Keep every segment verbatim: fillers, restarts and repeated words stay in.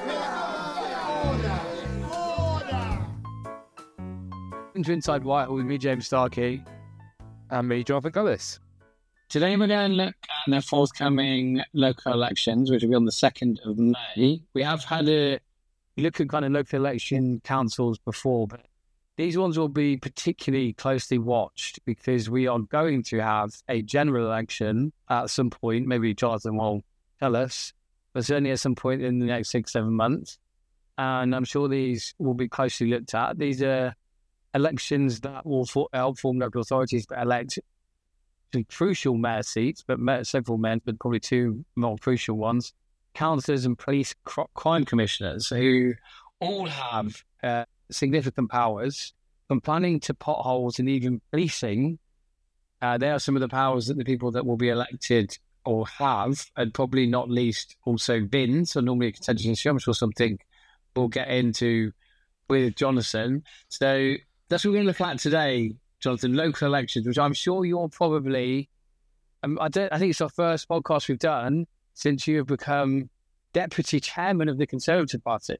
To Inside Whitehall with me, James Starkey. And me, Jonathan Gullis. Today we're going to look at the forthcoming local elections, which will be on the second of May. We have had a look at kind of local election councils before, but these ones will be particularly closely watched because we are going to have a general election at some point. Maybe Jonathan will tell us, but certainly at some point in the next six, seven months. And I'm sure these will be closely looked at. These are elections that will for, help form local authorities to elect two crucial mayor seats, but several men, but probably two more crucial ones, councillors and police crime commissioners who all have uh, significant powers, from planning to potholes and even policing. Uh, they are some of the powers that the people that will be elected or have, and probably not least also been, so normally a contentious issue. I'm sure something we'll get into with Jonathan. So that's what we're going to look at today, Jonathan, local elections, which I'm sure you're probably, um, I, don't, I think it's our first podcast we've done since you have become deputy chairman of the Conservative Party.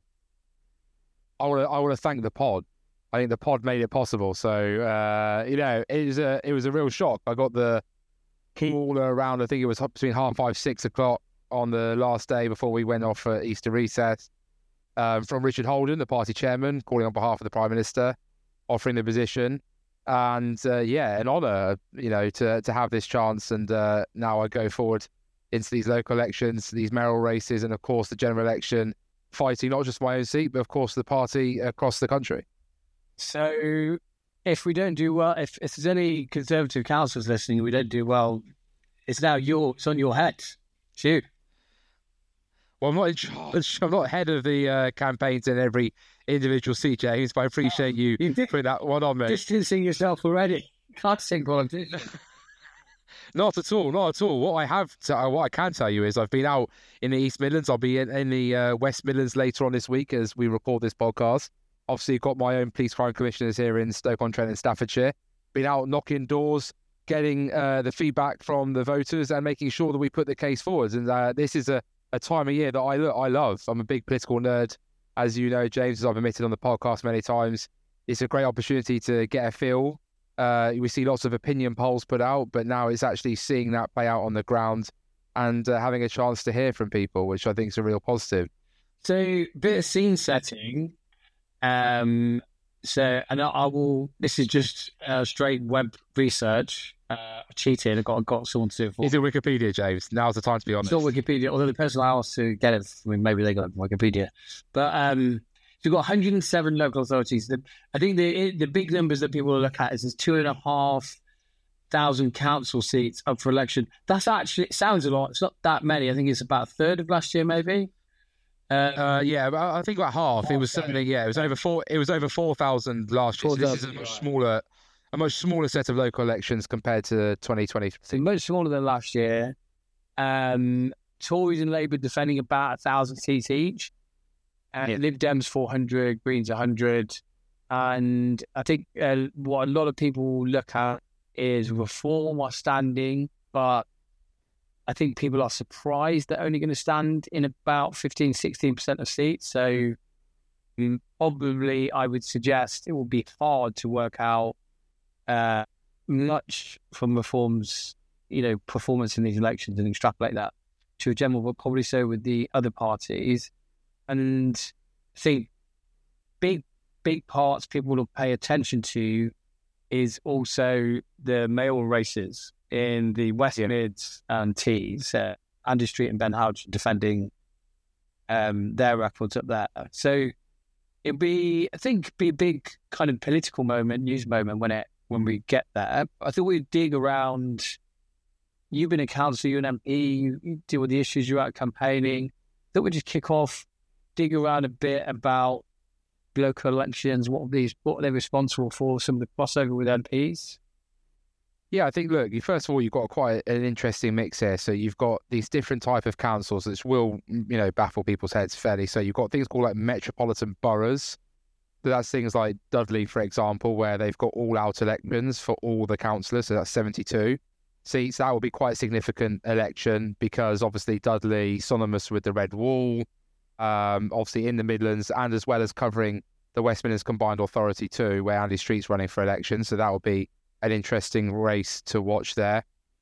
I want to I want to thank the pod. I think the pod made it possible. So, uh, you know, it was, a, it was a real shock. I got the call around, I think it was between half five, six o'clock on the last day before we went off for Easter recess, um, from Richard Holden, the party chairman, calling on behalf of the Prime Minister, offering the position. And uh, yeah, an honour, you know, to to have this chance. And uh, now I go forward into these local elections, these mayoral races, and of course the general election, fighting not just my own seat, but of course the party across the country. So if we don't do well, if, if there's any Conservative councillors listening, we don't do well, it's now your, it's on your head. It's you. Well, I'm not in charge. I'm not head of the uh, campaigns in every individual seat, James, but I appreciate you, you putting that one on me. Distancing yourself already. Can't think what I'm doing. Not at all, not at all. What I have, to, uh, what I can tell you is I've been out in the East Midlands. I'll be in, in the uh, West Midlands later on this week as we record this podcast. Obviously, got my own police crime commissioners here in Stoke-on-Trent and Staffordshire. Been out knocking doors, getting uh, the feedback from the voters and making sure that we put the case forward. And uh, this is a, a time of year that I, I love. I'm a big political nerd. As you know, James, as I've admitted on the podcast many times, it's a great opportunity to get a feel. Uh, we see lots of opinion polls put out, but now it's actually seeing that play out on the ground and uh, having a chance to hear from people, which I think is a real positive. So, bit of scene setting. Um, so, and I, I will, this is just uh, straight web research. Uh, I cheated. I got, I got someone to do it for. Is it Wikipedia, James? Now's the time to be honest. It's not Wikipedia, although the person I asked to get it, I mean, maybe they got it from Wikipedia. But um, so we've got one hundred seven local authorities. The, I think the the big numbers that people will look at is there's two and a half thousand council seats up for election. That's actually, it sounds a lot. It's not that many. I think it's about a third of last year, maybe. Uh, uh, yeah, I think about half. It was something. Yeah, it was over four. It was over four thousand last year. So this is a much smaller, a much smaller set of local elections compared to twenty twenty. So much smaller than last year. Um, Tories and Labour defending about a thousand seats each. And yeah. Lib Dems four hundred, Greens one hundred, and I think uh, what a lot of people look at is Reform are standing, but I think people are surprised they're only going to stand in about fifteen, sixteen percent of seats. So um, probably I would suggest it will be hard to work out uh, much from Reform's, you know, performance in these elections and extrapolate that to a general, but probably so with the other parties. And I think big, big parts people will pay attention to is also the mayoral races in the West yeah. Mids and Tees, uh, Andy Street and Ben Houch defending um, their records up there. So it'll be, I think, be a big kind of political moment, news moment when it when we get there. I thought we'd dig around. You've been a councillor, you're an M P, you, you deal with the issues, you're out campaigning. I thought we'd just kick off, dig around a bit about local elections, what are these, what are they responsible for, some of the crossover with M Ps. Yeah, I think, look, you, first of all, you've got quite an interesting mix here. So you've got these different type of councils which will, you know, baffle people's heads fairly. So you've got things called like metropolitan boroughs. So that's things like Dudley, for example, where they've got all-out elections for all the councillors. So that's seventy-two seats. That will be quite a significant election because obviously Dudley, synonymous with the Red Wall, um, obviously in the Midlands, and as well as covering the West Midlands Combined Authority too, where Andy Street's running for election. So that will be an interesting race to watch there.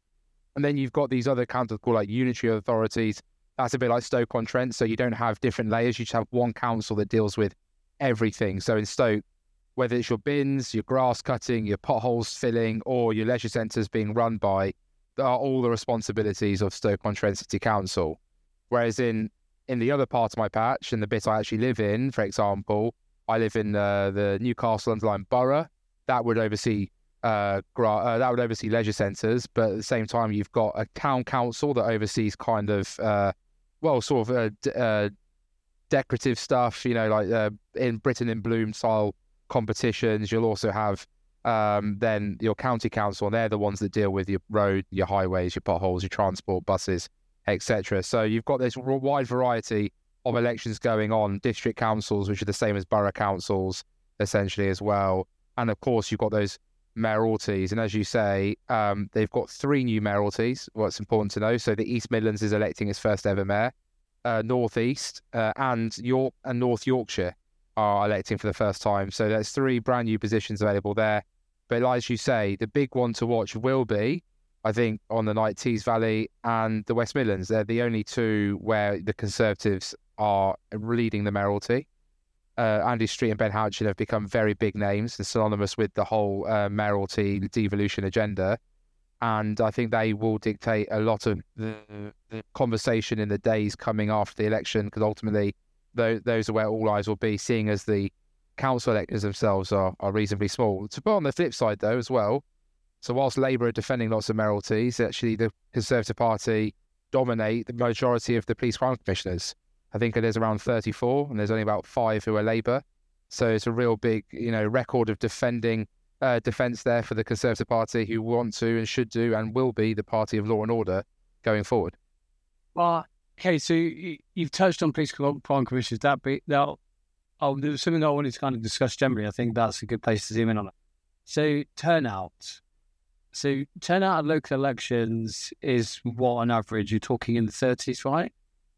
And then you've got these other councils called like unitary authorities. That's a bit like Stoke-on-Trent. So you don't have different layers. You just have one council that deals with everything. So in Stoke, whether it's your bins, your grass cutting, your potholes filling, or your leisure centres being run by, they are all the responsibilities of Stoke-on-Trent City Council. Whereas in, in the other part of my patch, in the bit I actually live in, for example, I live in uh, the Newcastle Underline Borough. That would oversee uh, gra- uh, that would oversee leisure centres, but at the same time, you've got a town council that oversees kind of uh, well, sort of uh, d- uh, decorative stuff. You know, like uh, in Britain in Bloom style competitions. You'll also have um, then your county council, and they're the ones that deal with your road, your highways, your potholes, your transport, buses, et cetera. So you've got this wide variety of elections going on, district councils, which are the same as borough councils, essentially as well. And of course, you've got those mayoralties. And as you say, um, they've got three new mayoralties, what's important to know. So the East Midlands is electing its first ever mayor, uh, North East uh, and York and North Yorkshire are electing for the first time. So there's three brand new positions available there. But as you say, the big one to watch will be, I think, on the night, Tees Valley and the West Midlands. They're the only two where the Conservatives are leading the mayoralty. Uh, Andy Street and Ben Houchin have become very big names and synonymous with the whole uh, mayoralty devolution agenda. And I think they will dictate a lot of the, the conversation in the days coming after the election, because ultimately those, those are where all eyes will be, seeing as the council electors themselves are, are reasonably small. To put on the flip side, though, as well, so whilst Labour are defending lots of mayoralties, actually the Conservative Party dominate the majority of the police crime commissioners. I think there's around thirty-four, and there's only about five who are Labour. So it's a real big, you know, record of defending uh, defence there for the Conservative Party, who want to and should do and will be the party of law and order going forward. Well, okay, so you, you've touched on police crime commissioners. That be that. Oh, there was something I wanted to kind of discuss generally. I think that's a good place to zoom in on it. So turnout. So turnout at local elections is what on average you're talking in the thirties, right?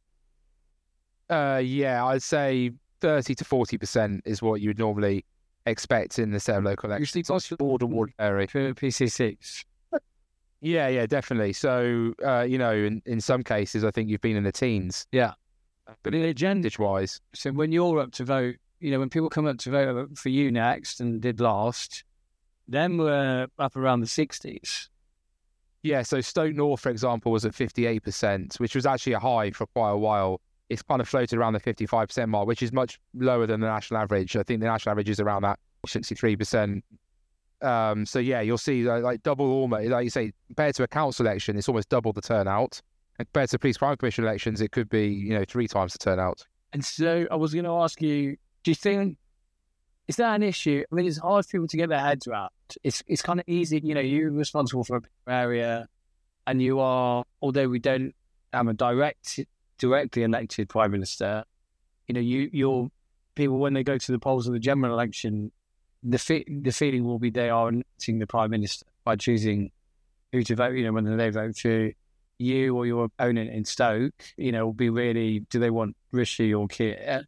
Uh, yeah, I'd say thirty to forty percent is what you would normally expect in the set of local elections. Usually It's border ward area. For P C Cs. Yeah, yeah, definitely. So, uh, you know, in, in some cases, I think you've been in the teens. Yeah. But in percentage-wise. So when you're up to vote, you know, when people come up to vote for you next and did last, then we're up around the sixties. Yeah, so Stoke North, for example, was at fifty-eight percent, which was actually a high for quite a while. It's kind of floated around the fifty-five percent mark, which is much lower than the national average. I think the national average is around that sixty-three percent. Um, so yeah, you'll see like, like double, almost, like you say, compared to a council election, it's almost double the turnout. And compared to police crime commission elections, it could be, you know, three times the turnout. And so I was going to ask you, do you think, is that an issue? I mean, it's hard for people to get their heads around. It's it's kind of easy, you know, you're responsible for an area, and you are, although we don't have a direct directly elected prime minister, you know, you you're people when they go to the polls in the general election, the fe- the feeling will be they are electing the prime minister by choosing who to vote. You know, whether they vote for you or your opponent in Stoke, you know, will be really, do they want Rishi or Keir?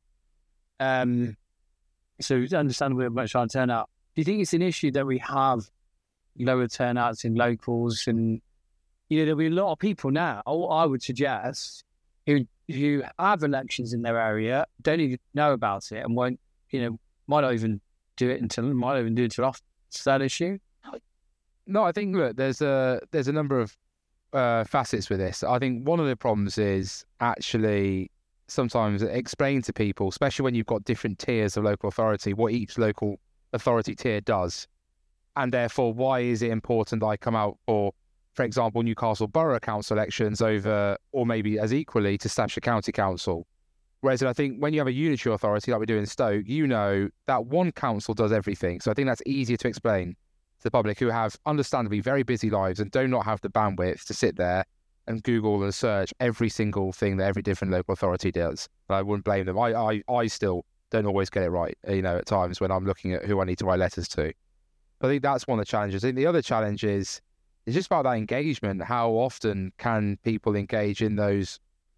Um, so it's understandable a much higher turnout. Do you think it's an issue that we have lower turnouts in locals? And you know, there'll be a lot of people now, I would suggest, who who have elections in their area, don't even know about it, and won't, you know, might not even do it until might not even do it until after. Is that an issue? No, I think look, there's a there's a number of uh, facets with this. I think one of the problems is actually sometimes explain to people, especially when you've got different tiers of local authority, what each local authority tier does, and therefore why is it important that I come out for, for example, Newcastle Borough Council elections over, or maybe as equally, to Staffordshire County Council. Whereas I think when you have a unitary authority like we do in Stoke, you know that one council does everything. So I think that's easier to explain to the public who have understandably very busy lives and do not have the bandwidth to sit there and Google and search every single thing that every different local authority does. And I wouldn't blame them. I, I, I still don't always get it right, you know, at times when I'm looking at who I need to write letters to. But I think that's one of the challenges. I think the other challenge is It's just about that engagement. How often can people engage in those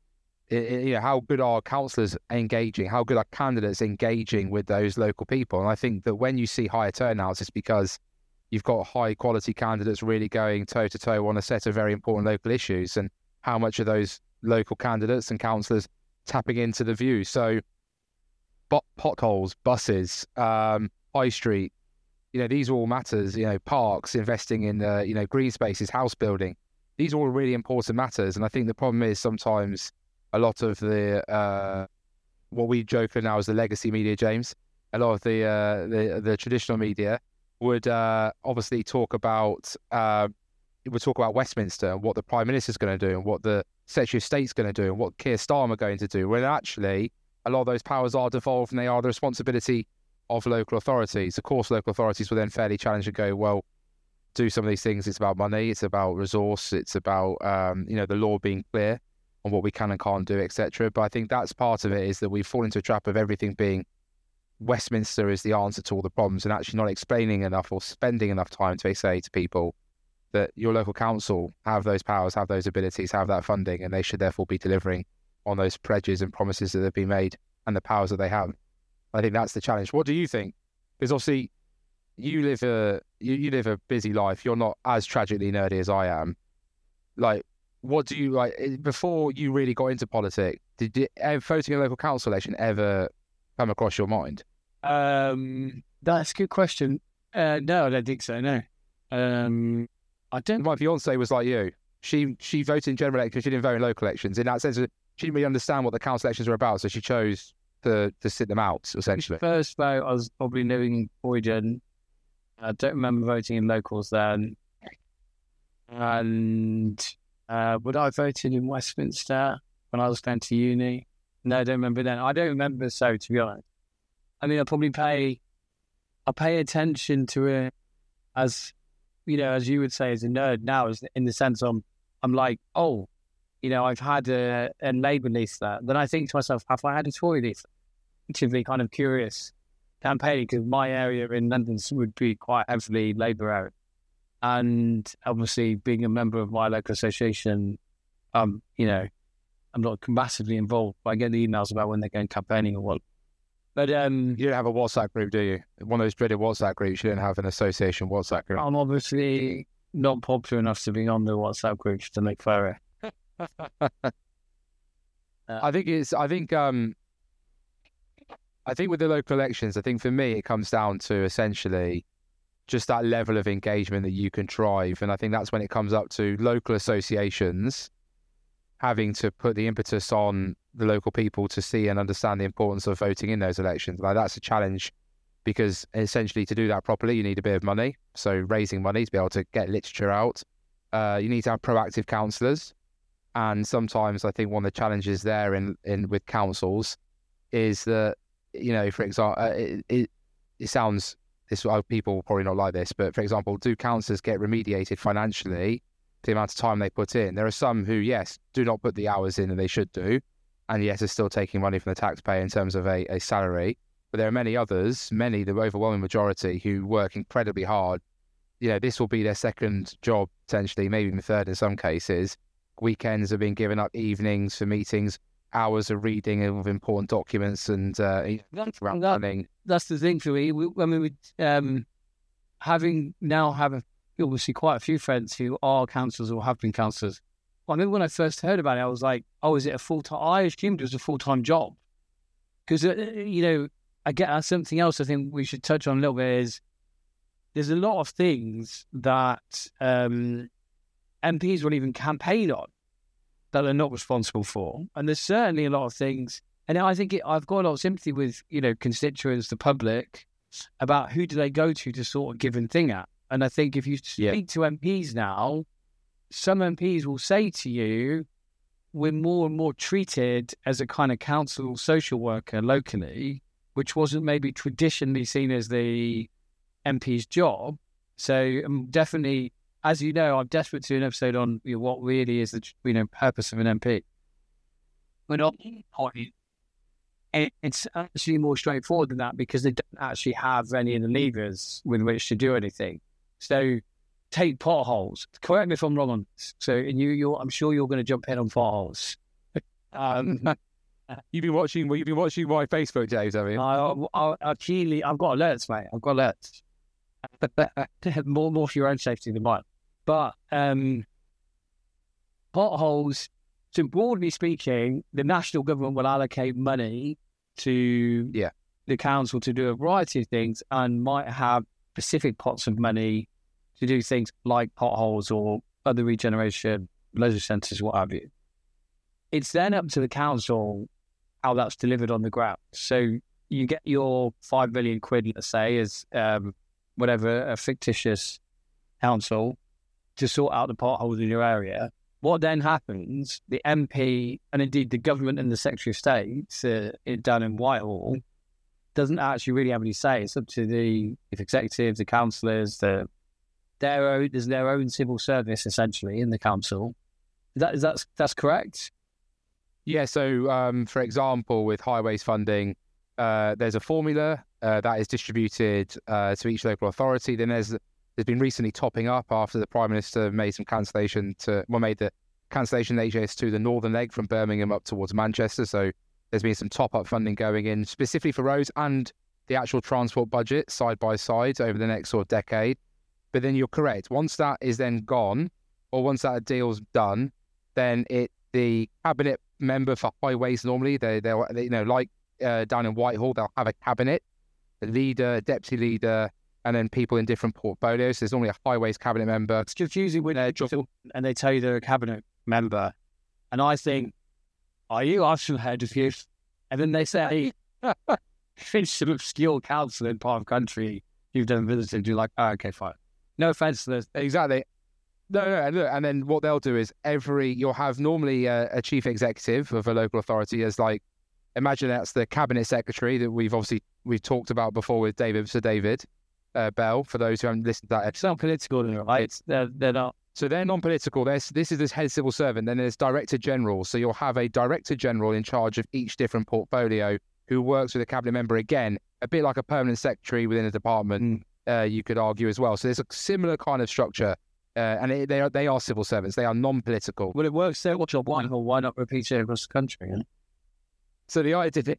I- I- you know, how good are councillors engaging? How good are candidates engaging with those local people? And I think that when you see higher turnouts, it's because you've got high quality candidates really going toe to toe on a set of very important local issues. And how much are those local candidates and councillors tapping into the view? So, but potholes, buses, um, high street, you know, these are all matters. You know, parks, investing in uh, you know, green spaces, house building. These are all really important matters. And I think the problem is sometimes a lot of the uh, what we joke now as the legacy media, James, a lot of the uh, the, the traditional media would uh, obviously talk about uh, would talk about Westminster and what the Prime Minister's going to do and what the Secretary of State's going to do and what Keir Starmer are going to do. When actually a lot of those powers are devolved and they are the responsibility of local authorities. Of course, local authorities will then fairly challenge and go, well, do some of these things. It's about money. It's about resource. It's about um, you know, the law being clear on what we can and can't do, et cetera. But I think that's part of it, is that we fall into a trap of everything being Westminster is the answer to all the problems, and actually not explaining enough or spending enough time to say to people that your local council have those powers, have those abilities, have that funding, and they should therefore be delivering on those pledges and promises that have been made and the powers that they have. I think that's the challenge. What do you think? Because obviously you live a you, you live a busy life. You're not as tragically nerdy as I am. Like, what do you like before you really got into politics? Did you, voting in a local council election ever come across your mind? Um, that's a good question. Uh, no, I don't think so. No, um, I don't. My fiance was like you. She she voted in general elections. She didn't vote in local elections. In that sense, she didn't really understand what the council elections were about, so she chose to to sit them out essentially. First vote, I was probably living in Croydon. I don't remember voting in locals then. And uh, would I voted in Westminster when I was going to uni? No, I don't remember then. I don't remember. So, to be honest, I mean, I probably pay, I pay attention to it as, you know, as you would say, as a nerd now, as in the sense I'm, I'm like, oh, you know, I've had a, a Labour leaflet. Then I think to myself, have I had a Tory leaflet? Which would be kind of curious campaigning, because my area in London would be quite heavily Labour area. And obviously being a member of my local association, um, you know, I'm not massively involved, but I get the emails about when they're going campaigning or what. But um, you don't have a WhatsApp group, do you? One of those dreaded WhatsApp groups. You don't have an association WhatsApp group. I'm obviously not popular enough to be on the WhatsApp groups to make further. uh, I think it's. I think. Um, I think with the local elections, I think for me it comes down to essentially just that level of engagement that you can drive, and I think that's when it comes up to local associations having to put the impetus on the local people to see and understand the importance of voting in those elections. Like, that's a challenge, because essentially to do that properly, you need a bit of money. So raising money to be able to get literature out. Uh, you need to have proactive councillors. And sometimes I think one of the challenges there in, in with councils is that, you know, for example, uh, it, it, it sounds, this people will probably not like this, but for example, do councillors get remediated financially the amount of time they put in? There are some who, yes, do not put the hours in that they should do, and yet are still taking money from the taxpayer in terms of a, a salary. But there are many others, many, the overwhelming majority, who work incredibly hard. You know, this will be their second job, potentially, maybe even third in some cases. Weekends are being given up, evenings for meetings, hours of reading of important documents, and uh, that's, around that, planning. That's the thing for me. We, I mean, we, um, having now have a, obviously quite a few friends who are councillors or have been councillors. I remember when I first heard about it, I was like, oh, is it a full-time? I assumed it was a full-time job. Because, uh, you know, again, that's something else I think we should touch on a little bit is there's a lot of things that um, M Ps won't even campaign on that are not responsible for. And there's certainly a lot of things. And I think it, I've got a lot of sympathy with, you know, constituents, the public, about who do they go to to sort of give and thing at. And I think if you speak yeah. to M Ps now, some M Ps will say to you, we're more and more treated as a kind of council social worker locally, which wasn't maybe traditionally seen as the M P's job. So um, definitely, as you know, I'm desperate to do an episode on, you know, what really is the, you know, purpose of an M P. But on point, it's actually more straightforward than that, because they don't actually have any of the levers with which to do anything. So take potholes. Correct me if I'm wrong on this. So, and you, you're, I'm sure you're going to jump in on potholes. Um, You've been watching. Well, you've been watching my Facebook, James, have you? I, I, I keenly, I've got alerts, mate. I've got alerts. more, more for your own safety than mine. But um, potholes. So broadly speaking, the national government will allocate money to Yeah. the council to do a variety of things, and might have specific pots of money to do things like potholes or other regeneration, leisure centres, what have you. It's then up to the council how that's delivered on the ground. So you get your five million quid, let's say, as um, whatever, a fictitious council to sort out the potholes in your area. What then happens, the M P, and indeed the government and the Secretary of State uh, down in Whitehall, doesn't actually really have any say. It's up to the executives, the councillors, the, their own, there's their own civil service, essentially, in the council. Is that, is that, that's correct? Yeah, so um, for example, with highways funding, uh, there's a formula uh, that is distributed uh, to each local authority. Then there's there's been recently topping up after the Prime Minister made some cancellation to well made the cancellation H S to the northern leg from Birmingham up towards Manchester. So there's been some top up funding going in specifically for roads and the actual transport budget side by side over the next sort of decade. But then you're correct. Once that is then gone, or once that deal's done, then it the cabinet member for highways normally they they you know like uh, down in Whitehall they'll have a cabinet, the leader, deputy leader, and then people in different portfolios. So there's normally a highways cabinet member. It's confusing when they're just, and they tell you they're a cabinet member, and I think, are you? I've heard of you, and then they say, "Finish some obscure council in part of the country you've never visited." You're like, oh, okay, fine. No offense to this. Exactly. No, no, and, look, and then what they'll do is every you'll have normally a, a chief executive of a local authority as like, imagine that's the cabinet secretary that we've obviously we've talked about before with David Sir David uh, Bell. For those who haven't listened to that, it's not political, right? It's, they're they're not. So they're non-political. There's this is this head civil servant. Then there's director general. So you'll have a director general in charge of each different portfolio who works with a cabinet member again, a bit like a permanent secretary within a department. Mm. Uh, you could argue as well. So there's a similar kind of structure. Uh, and it, they are they are civil servants. They are non-political. Well, it works so much on Whitehall. Why not repeat it across the country? Yeah? So the idea,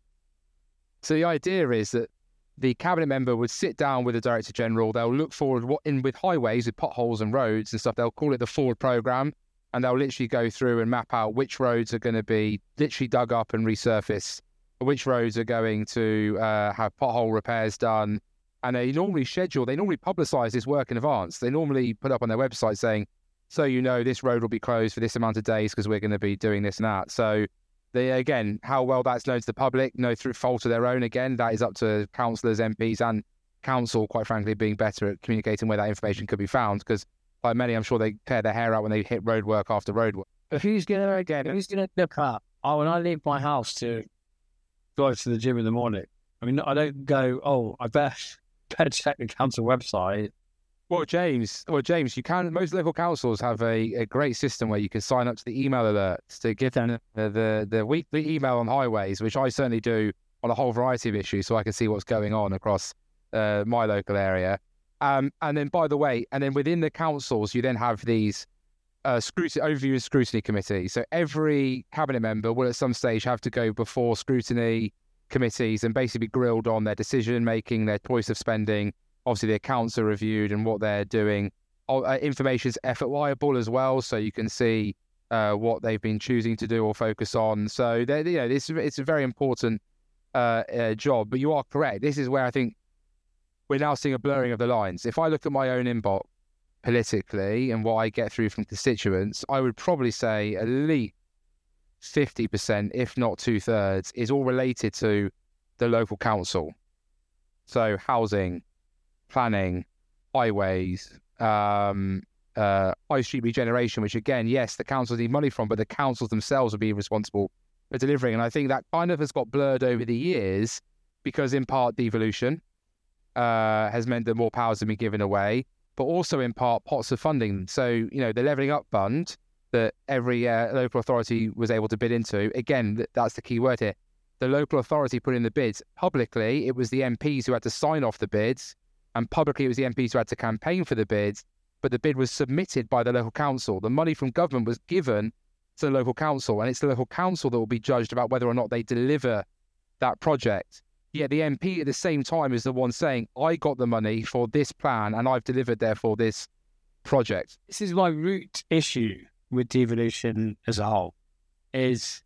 so the idea is that the cabinet member would sit down with the director general. They'll look forward what in with highways, with potholes and roads and stuff. They'll call it the forward program, and they'll literally go through and map out which roads are going to be literally dug up and resurfaced, which roads are going to uh, have pothole repairs done. And they normally schedule, they normally publicise this work in advance. They normally put up on their website saying, so you know this road will be closed for this amount of days because we're going to be doing this and that. So they again, how well that's known to the public, no through fault of their own, again, that is up to councillors, M Ps and council, quite frankly, being better at communicating where that information could be found. Because like many, I'm sure they tear their hair out when they hit road work after road work. But who's going to, again, who's going to look up? Oh, when I leave my house to go to the gym in the morning, I mean, I don't go, oh, I bet... better check the council website. Well, James, well, James, you can. Most local councils have a, a great system where you can sign up to the email alerts to get the, the the weekly email on highways, which I certainly do on a whole variety of issues, so I can see what's going on across uh, my local area. Um, and then, by the way, and then within the councils, you then have these uh, scrutiny overview and scrutiny committee. So every cabinet member will at some stage have to go before scrutiny committees and basically be grilled on their decision making, their choice of spending. Obviously, the accounts are reviewed and what they're doing. Uh, information is effort-wireable as well, so you can see uh, what they've been choosing to do or focus on. So, you know, this it's a very important uh, uh, job. But you are correct. This is where I think we're now seeing a blurring of the lines. If I look at my own inbox politically and what I get through from constituents, I would probably say at least fifty percent, if not two thirds, is all related to the local council. So housing, planning, highways, um, uh, high street regeneration, which again, yes, the councils need money from, but the councils themselves will be responsible for delivering. And I think that kind of has got blurred over the years because in part devolution uh, has meant that more powers have been given away, but also in part pots of funding. So, you know, the Levelling Up Fund that every uh, local authority was able to bid into. Again, th- that's the key word here. The local authority put in the bids. Publicly, it was the M Ps who had to sign off the bids, and publicly it was the M Ps who had to campaign for the bids, but the bid was submitted by the local council. The money from government was given to the local council, and it's the local council that will be judged about whether or not they deliver that project. Yet the M P at the same time is the one saying, I got the money for this plan and I've delivered therefore this project. This is my root issue with devolution as a whole, is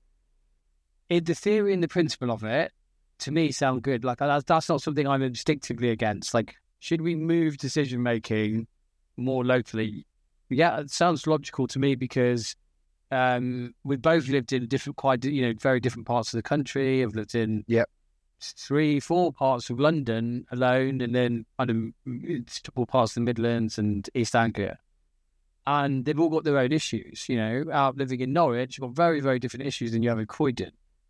in the theory and the principle of it, to me, sound good. Like, that's, that's not something I'm instinctively against. Like, should we move decision-making more locally? Yeah, it sounds logical to me because um, we've both lived in different, quite, you know, very different parts of the country. I've lived in yep. three, four parts of London alone, and then kind of couple parts of the Midlands and East Anglia. And they've all got their own issues, you know. Out living in Norwich, you've got very, very different issues than you have in Croydon.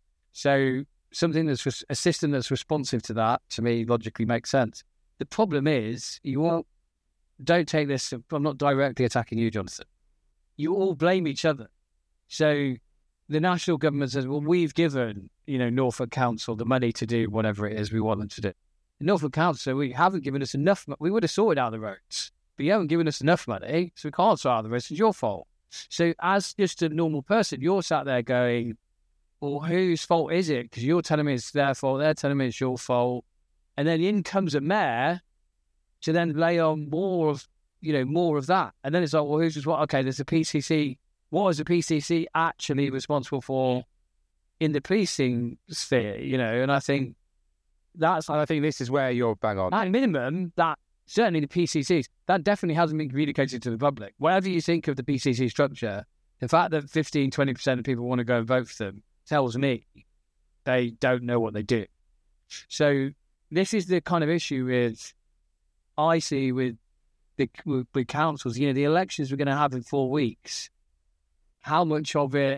So something that's a system that's responsive to that, to me, logically makes sense. The problem is, you all don't take this. I'm not directly attacking you, Jonathan. You all blame each other. So the national government says, well, we've given, you know, Norfolk Council the money to do whatever it is we want them to do. The Norfolk Council, we haven't given us enough. We would have sorted out the roads, but you haven't given us enough money, so we can't sort out the roads. It's your fault. So as just a normal person, you're sat there going, well, whose fault is it? Because you're telling me it's their fault, they're telling me it's your fault. And then in comes a mayor to then lay on more of, you know, more of that. And then it's like, well, who's just what? Okay, there's a P C C. What is the P C C actually responsible for in the policing sphere, you know? And I think that's... And I think this is where you're bang on. At minimum, that certainly the P C Cs, that definitely hasn't been communicated to the public. Whatever you think of the P C C structure, the fact that fifteen, twenty percent of people want to go and vote for them tells me they don't know what they do. So this is the kind of issue with I see with the with, with councils. You know, the elections we're going to have in four weeks. How much of it?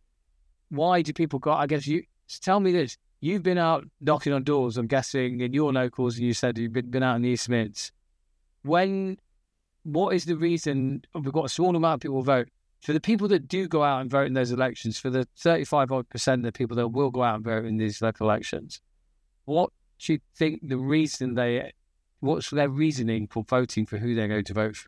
Why do people go? I guess you tell me this. You've been out knocking on doors, I'm guessing, in your locals, and you said you've been, been out in the East Mids. When, what is the reason? We've got a small amount of people vote. For the people that do go out and vote in those elections, for the thirty-five odd percent of the people that will go out and vote in these local elections, what do you think the reason they, what's their reasoning for voting for who they're going to vote for?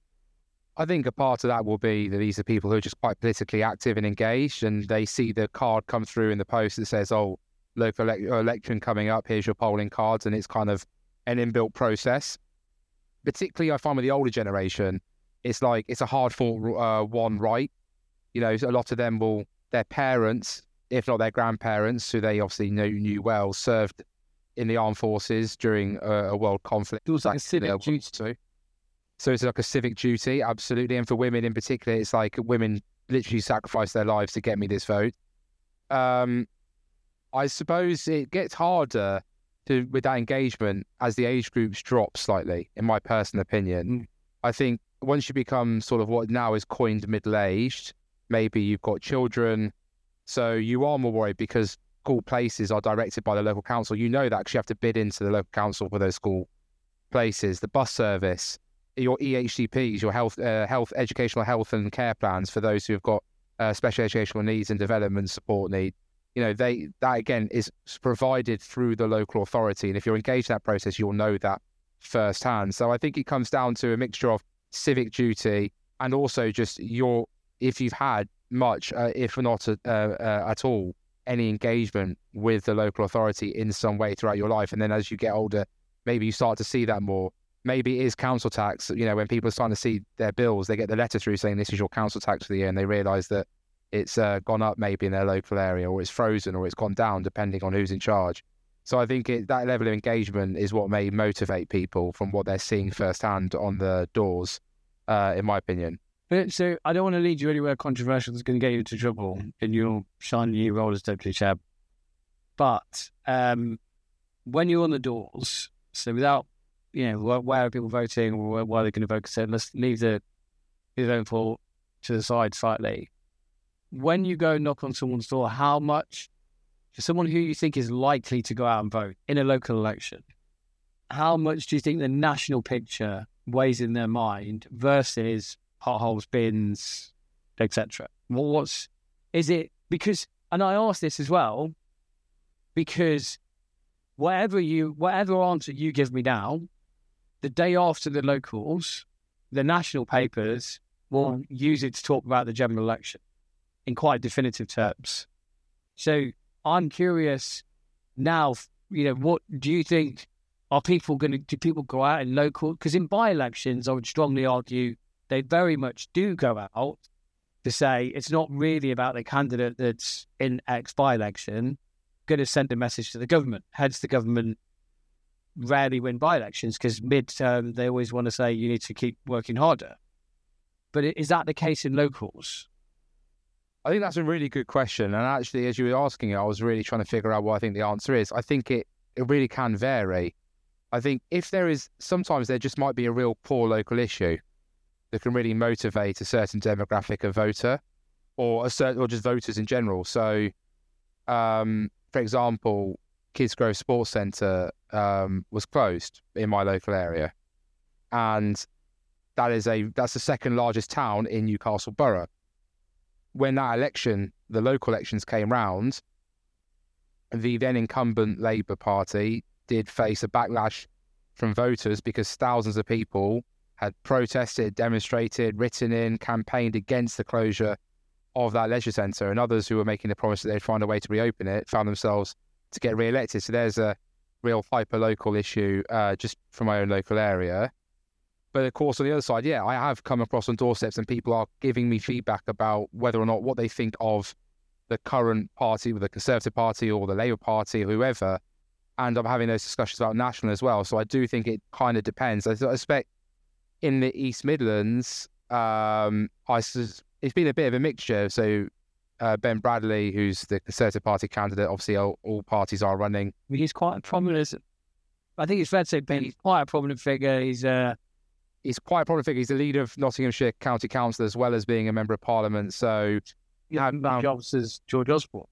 I think a part of that will be that these are people who are just quite politically active and engaged, and they see the card come through in the post that says, oh, local ele- election coming up, here's your polling cards, and it's kind of an inbuilt process. Particularly, I find with the older generation, it's like it's a hard-fought uh, one, right? You know, a lot of them will, their parents, if not their grandparents, who they obviously knew, knew well, served in the armed forces during a, a world conflict. It was like a civic duty. So it's like a civic duty, absolutely. And for women in particular, it's like women literally sacrifice their lives to get me this vote. Um, I suppose it gets harder to with that engagement as the age groups drop slightly, in my personal opinion. Mm. I think once you become sort of what now is coined middle-aged, maybe you've got children, so you are more worried because school places are directed by the local council. You know that actually you have to bid into the local council for those school places, the bus service, your E H C Ps, your health, uh, health, educational health and care plans for those who have got uh, special educational needs and development support need. You know, they that again is provided through the local authority, and if you're engaged in that process, you'll know that firsthand. So I think it comes down to a mixture of civic duty and also just your, if you've had much, uh, if not uh, uh, at all, any engagement with the local authority in some way throughout your life, and then as you get older, maybe you start to see that more. Maybe it is council tax. You know, when people are starting to see their bills, they get the letter through saying this is your council tax for the year, and they realise that it's uh, gone up maybe in their local area, or it's frozen, or it's gone down, depending on who's in charge. So I think it, that level of engagement is what may motivate people from what they're seeing firsthand on the doors, uh, in my opinion. But, so I don't want to lead you anywhere controversial that's going to get you into trouble in your shiny new role as Deputy Chair. But um, when you're on the doors, so without, you know, where, where are people voting or where, why are they going to vote? So let's leave the, the vote for to the side slightly. When you go knock on someone's door, how much, for someone who you think is likely to go out and vote in a local election, how much do you think the national picture weighs in their mind versus potholes, bins, et cetera? Well, what's, is it, because, and I ask this as well, because whatever you, whatever answer you give me now, the day after the locals, the national papers will use it to talk about the general election. in quite definitive terms. So I'm curious now, you know, what do you think, are people going to, do people go out in local, because in by-elections, I would strongly argue they very much do go out to say it's not really about the candidate that's in X by-election going to send a message to the government. Hence, the government rarely win by-elections because mid-term, they always want to say you need to keep working harder. But is that the case in locals? I think that's a really good question. And actually, as you were asking it, I was really trying to figure out what I think the answer is. I think it, it really can vary. I think if there is, sometimes there just might be a real poor local issue that can really motivate a certain demographic of voter or a certain, or just voters in general. So, um, for example, Kidsgrove Sports Centre um, was closed in my local area. And that is a that's the second largest town in Newcastle Borough. When that election, the local elections came round, the then incumbent Labour Party did face a backlash from voters because thousands of people had protested, demonstrated, written in, campaigned against the closure of that leisure centre, and others who were making the promise that they'd find a way to reopen it found themselves to get re-elected. So there's a real hyper-local issue uh, just from my own local area. But of course, on the other side, yeah, I have come across on doorsteps and people are giving me feedback about whether or not what they think of the current party, the Conservative Party or the Labour Party or whoever. And I'm having those discussions about national as well. So I do think it kind of depends. I, I expect in the East Midlands, um, I, it's been a bit of a mixture. So uh, Ben Bradley, who's the Conservative Party candidate, obviously all, all parties are running. He's quite a prominent, I think it's fair to say, Ben, he's quite a prominent figure. He's uh... He's quite a prominent figure. He's the leader of Nottinghamshire County Council as well as being a member of Parliament. So you have um, jobs as George Osborne.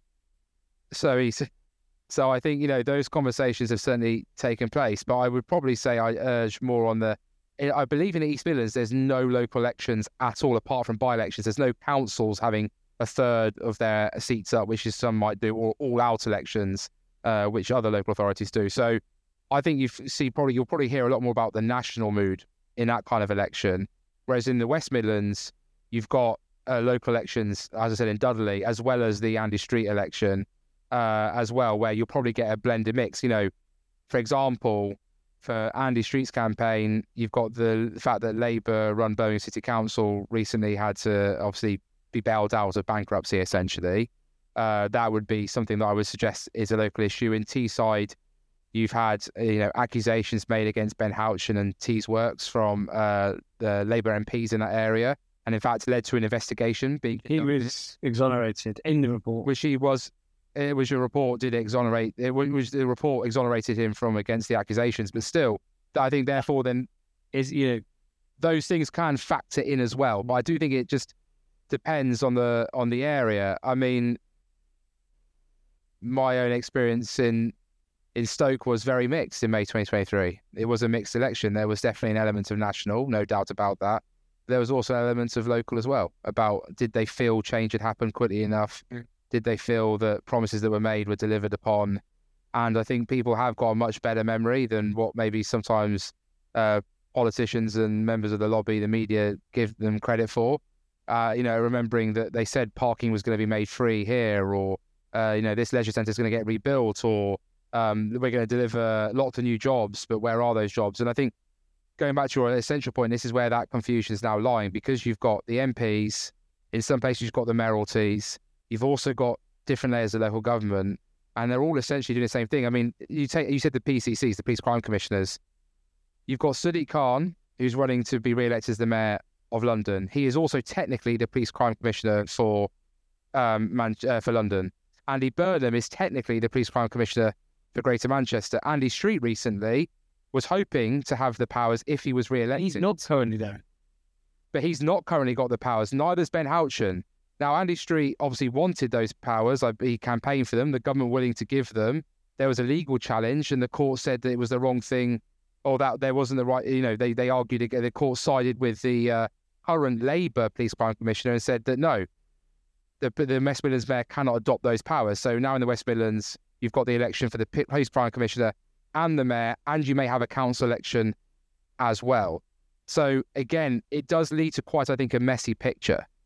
So he's, so I think, you know, those conversations have certainly taken place. But I would probably say I urge more on the. I believe in the East Midlands, there's no local elections at all apart from by-elections. There's no councils having a third of their seats up, which is some might do, or all-out elections, uh, which other local authorities do. So I think you see probably you'll probably hear a lot more about the national mood in that kind of election, whereas in the West Midlands, you've got uh, local elections, as I said, in Dudley, as well as the Andy Street election uh, as well, where you'll probably get a blended mix. You know, for example, for Andy Street's campaign, you've got the fact that Labour-run Birmingham City Council recently had to obviously be bailed out of bankruptcy, essentially. Uh, that would be something that I would suggest is a local issue. In Teesside, you've had, you know, accusations made against Ben Houchen and Tees Works from uh, the Labour M Ps in that area, and in fact led to an investigation being he was exonerated in the report, which he was. It was your report did exonerate. It was the report exonerated him from against the accusations, but still, I think therefore then is you know those things can factor in as well. But I do think it just depends on the on the area. I mean, my own experience in. in Stoke was very mixed in May twenty twenty-three. It was a mixed election. There was definitely an element of national, no doubt about that. There was also elements of local as well, about did they feel change had happened quickly enough? Mm. Did they feel that promises that were made were delivered upon? And I think people have got a much better memory than what maybe sometimes uh, politicians and members of the lobby, the media, give them credit for. Uh, you know, remembering that they said parking was going to be made free here, or, uh, you know, this leisure centre is going to get rebuilt, or Um, we're going to deliver lots of new jobs, but where are those jobs? And I think going back to your essential point, this is where that confusion is now lying, because you've got the M Ps, in some places you've got the mayoralties, you've also got different layers of local government, and they're all essentially doing the same thing. I mean, you take you said the P C Cs, the Police Crime Commissioners. You've got Sadiq Khan, who's running to be re-elected as the Mayor of London. He is also technically the Police Crime Commissioner for um, Man- uh, for London. Andy Burnham is technically the Police Crime Commissioner for Greater Manchester. Andy Street recently was hoping to have the powers if he was re-elected. He's not currently there. But he's not currently got the powers. Neither's Ben Houchen. Now, Andy Street obviously wanted those powers. He campaigned for them. The government willing to give them. There was a legal challenge, and the court said that it was the wrong thing, or that there wasn't the right, you know, they, they argued again. The court sided with the uh, current Labour Police Crime Commissioner and said that no, the, the West Midlands Mayor cannot adopt those powers. So now in the West Midlands, you've got the election for the Police Crime Commissioner and the Mayor, and you may have a council election as well. So again, it does lead to quite, I think, a messy picture.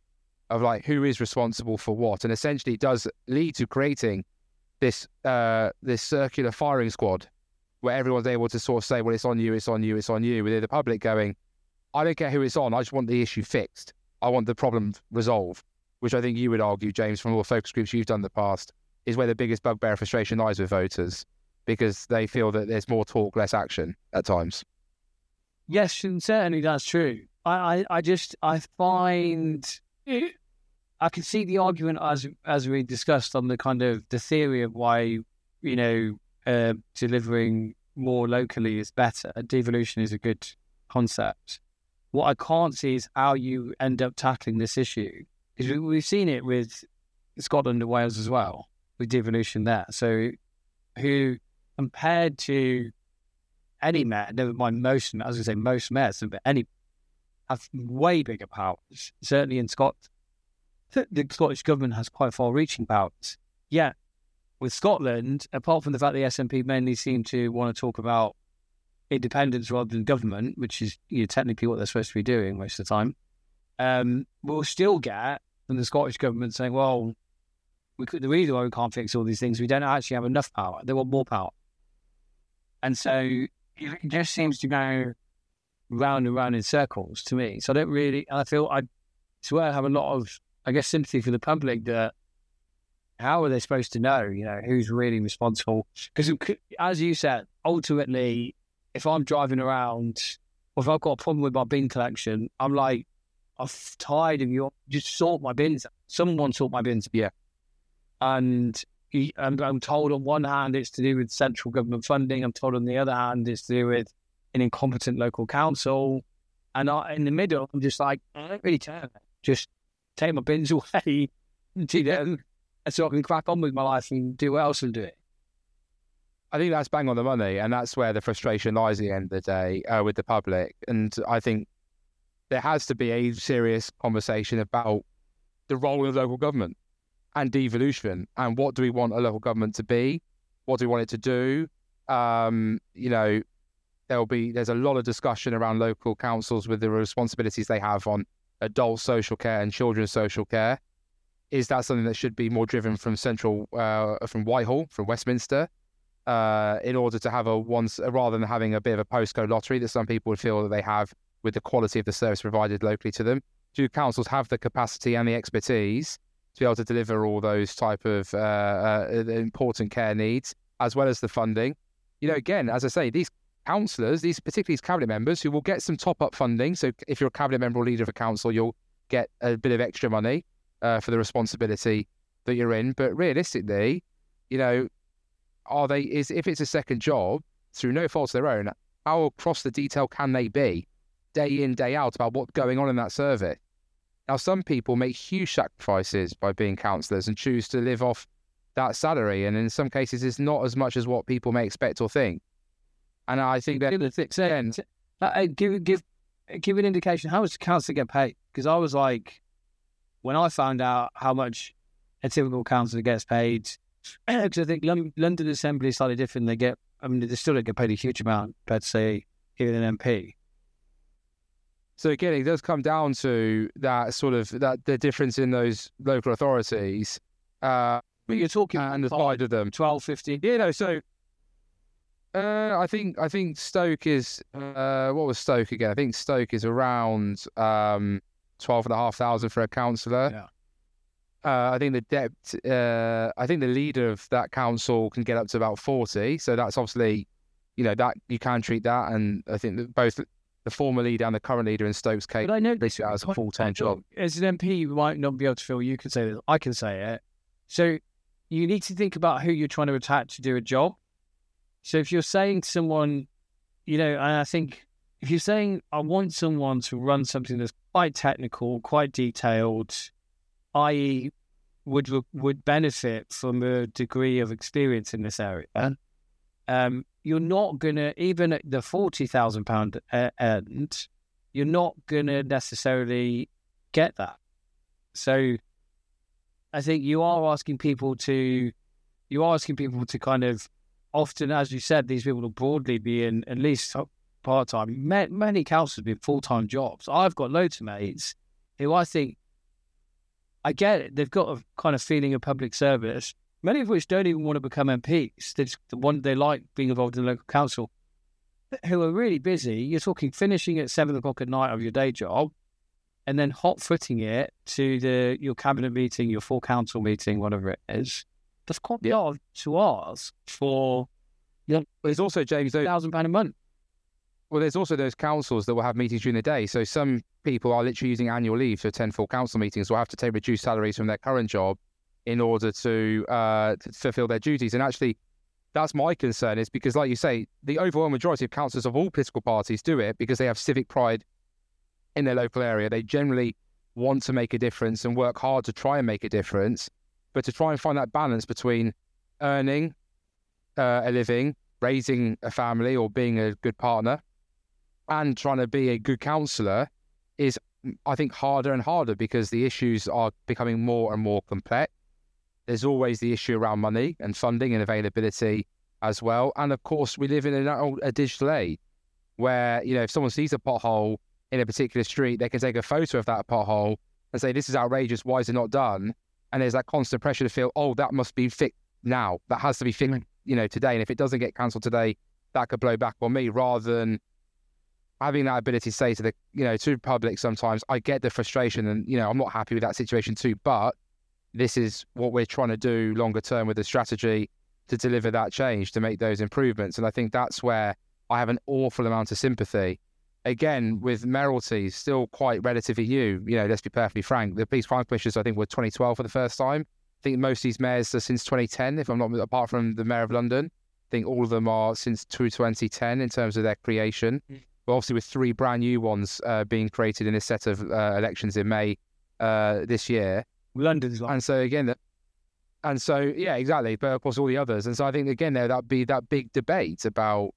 of like who is responsible for what, and essentially does lead to creating this uh, this circular firing squad where everyone's able to sort of say, well, it's on you, it's on you, it's on you, with the public going, I don't care who it's on, I just want the issue fixed. I want the problem resolved, which I think you would argue, James, from all the focus groups you've done in the past, is where the biggest bugbear and frustration lies with voters, because they feel that there's more talk, less action at times. Yes, and certainly that's true. I, I, I just, I find, I can see the argument as as we discussed on the kind of the theory of why, you know, uh, delivering more locally is better. Devolution is a good concept. What I can't see is how you end up tackling this issue. Because we, we've seen it with Scotland and Wales as well, with devolution there. So who, compared to any mayor, never mind most, I was going to say most mayors, but any, have way bigger powers. Certainly in Scotland, the Scottish government has quite far-reaching powers. Yeah, with Scotland, apart from the fact the S N P mainly seem to want to talk about independence rather than government, which is, you know, technically what they're supposed to be doing most of the time, um, we'll still get from the Scottish government saying, well, we could, the reason why we can't fix all these things, we don't actually have enough power. They want more power. And so it just seems to go round and round in circles to me. So I don't really, and I feel I swear I have a lot of, I guess, sympathy for the public that how are they supposed to know, you know, who's really responsible? Because as you said, ultimately, if I'm driving around or if I've got a problem with my bin collection, I'm like, I'm tired of you. Just sort my bins. Someone sort my bins. Yeah. And I'm, I'm told on one hand it's to do with central government funding. I'm told on the other hand it's to do with an incompetent local council. And I, in the middle, I'm just like, I don't really care. Just take my bins away, you know, and so I can crack on with my life and do what else and do it. I think that's bang on the money, and that's where the frustration lies at the end of the day uh, with the public. And I think there has to be a serious conversation about the role of local government and devolution, and what do we want a local government to be? What do we want it to do? Um, you know, there'll be there's a lot of discussion around local councils with the responsibilities they have on adult social care and children's social care. Is that something that should be more driven from central, uh, from Whitehall, from Westminster, uh, in order to have a once rather than having a bit of a postcode lottery that some people would feel that they have with the quality of the service provided locally to them? Do councils have the capacity and the expertise to be able to deliver all those type of uh, uh, important care needs, as well as the funding? You know, again, as I say, these councillors, these particularly these cabinet members, who will get some top-up funding. So if you're a cabinet member or leader of a council, you'll get a bit of extra money uh, for the responsibility that you're in. But realistically, you know, are they? Is if it's a second job through no fault of their own, how across the detail can they be, day in, day out, about what's going on in that service? Now, some people make huge sacrifices by being councillors and choose to live off that salary, and in some cases, it's not as much as what people may expect or think. And I think that again, uh, give give give an indication, how much does councillor get paid? Because I was like, when I found out how much a typical councillor gets paid, because I think London, London Assembly is slightly different. They get, I mean, they still don't get paid a huge amount compared to, say, even an M P. So again, it does come down to that sort of that the difference in those local authorities. Uh, but you're talking and the side of them, twelve, fifteen. Yeah, no. So uh, I think I think Stoke is uh, what was Stoke again? I think Stoke is around um, twelve and a half thousand for a councillor. Yeah. Uh, I think the debt. Uh, I think the leader of that council can get up to about forty. So that's obviously, you know, that you can treat that, and I think that both the former leader and the current leader in Stoke's case, but I know they see that as a full-time job. As an M P, you might not be able to feel you can say this. I can say it. So you need to think about who you're trying to attack to do a job. So if you're saying to someone, you know, and I think if you're saying, I want someone to run something that's quite technical, quite detailed, that is would would benefit from a degree of experience in this area, um, you're not going to, even at the forty thousand pounds end, you're not going to necessarily get that. So I think you are asking people to, you are asking people to kind of, often, as you said, these people will broadly be in at least part-time. Many councils be full-time jobs. I've got loads of mates who I think I get it. They've got a kind of feeling of public service, many of which don't even want to become M Ps. They just the one they like being involved in the local council, who are really busy. You're talking finishing at seven o'clock at night of your day job, and then hot footing it to the your cabinet meeting, your full council meeting, whatever it is. That's quite a lot to ask for. Yeah, there's also James a thousand pound a month. Well, there's also those councils that will have meetings during the day. So some people are literally using annual leave to attend full council meetings, or have to take reduced salaries from their current job in order to, uh, to fulfill their duties. And actually, that's my concern, is because, like you say, the overwhelming majority of councillors of all political parties do it because they have civic pride in their local area. They generally want to make a difference and work hard to try and make a difference, but to try and find that balance between earning uh, a living, raising a family, or being a good partner, and trying to be a good councillor is, I think, harder and harder because the issues are becoming more and more complex. There's always the issue around money and funding and availability as well. And of course, we live in a, a digital age where, you know, if someone sees a pothole in a particular street, they can take a photo of that pothole and say, this is outrageous, why is it not done? And there's that constant pressure to feel, oh, that must be fixed now. That has to be fixed, you know, today. And if it doesn't get cancelled today, that could blow back on me, rather than having that ability to say to the, you know, to the public sometimes, I get the frustration and, you know, I'm not happy with that situation too, but this is what we're trying to do longer term with the strategy to deliver that change, to make those improvements. And I think that's where I have an awful amount of sympathy. Again, with mayoralties, still quite relatively new. You know, let's be perfectly frank. The police crime commissioners, I think, were twenty twelve for the first time. I think most of these mayors are since twenty ten, if I'm not, apart from the mayor of London. I think all of them are since twenty ten in terms of their creation. Mm. But obviously with three brand new ones uh, being created in this set of uh, elections in May uh, this year. London's like. And so again, and so, yeah, exactly. But of course, all the others. And so I think, again, there that'd be that big debate about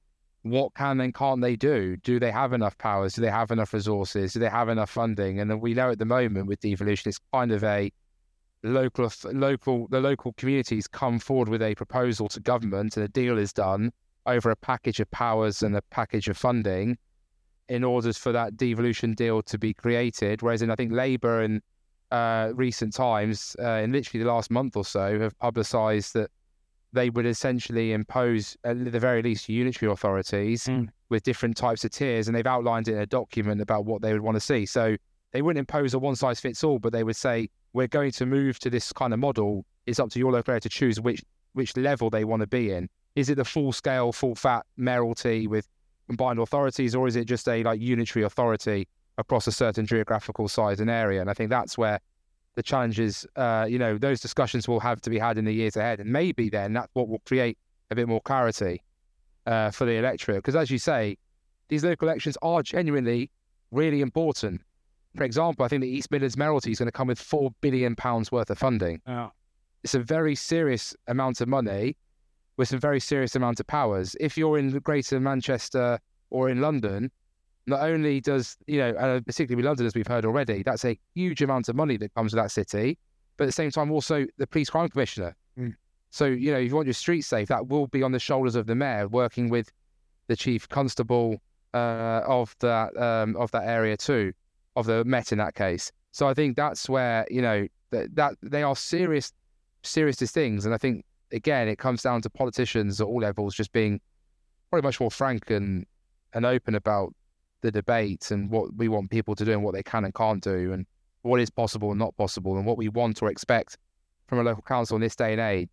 what can and can't they do? Do they have enough powers? Do they have enough resources? Do they have enough funding? And then we know at the moment with devolution, it's kind of a local, local, the local communities come forward with a proposal to government, and a deal is done over a package of powers and a package of funding in order for that devolution deal to be created. Whereas in, I think, Labour and uh, recent times, uh, in literally the last month or so, have publicised that they would essentially impose, at the very least, unitary authorities mm. with different types of tiers, and they've outlined it in a document about what they would want to see. So they wouldn't impose a one-size-fits-all, but they would say, we're going to move to this kind of model. It's up to your local area to choose which which level they want to be in. Is it the full-scale, full-fat mayoralty with combined authorities, or is it just a like unitary authority across a certain geographical size and area? And I think that's where the challenges, uh, you know, those discussions will have to be had in the years ahead. And maybe then that's what will create a bit more clarity uh, for the electorate. Because as you say, these local elections are genuinely really important. For example, I think the East Midlands mayoralty is going to come with four billion pounds worth of funding. Yeah. It's a very serious amount of money with some very serious amount of powers. If you're in Greater Manchester or in London, not only does, you know, uh, particularly with London, as we've heard already, that's a huge amount of money that comes with that city, but at the same time also the police crime commissioner. Mm. So, you know, if you want your streets safe, that will be on the shoulders of the mayor, working with the chief constable uh, of that um, of that area too, of the Met in that case. So I think that's where, you know, that, that they are serious, serious things. And I think, again, it comes down to politicians at all levels just being probably much more frank and, and open about the debate and what we want people to do and what they can and can't do and what is possible and not possible and what we want or expect from a local council in this day and age,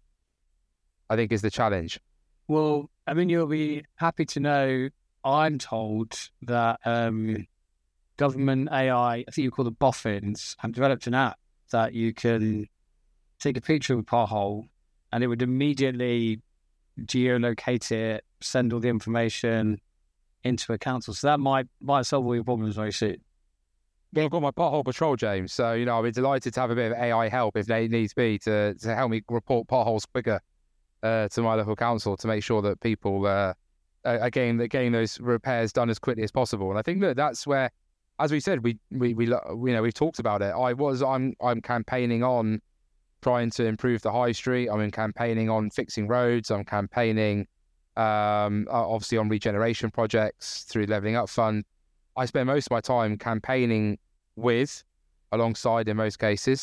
I think is the challenge. Well, I mean, you'll be happy to know I'm told that um, government A I, I think you call them boffins, have developed an app that you can take a picture of a pothole and it would immediately geolocate it, send all the information into a council. So that might might solve all your problems very soon. Well, I've got my pothole patrol, James. So, you know, I'll be delighted to have a bit of A I help if they needs be to, to help me report potholes quicker uh, to my local council to make sure that people uh, are getting, getting those repairs done as quickly as possible. And I think that that's where, as we said, we we we you know we've talked about it. I was I'm I'm campaigning on trying to improve the high street. I'm campaigning on fixing roads. I'm campaigning. Um, obviously on regeneration projects through Levelling Up Fund. I spend most of my time campaigning with, alongside in most cases,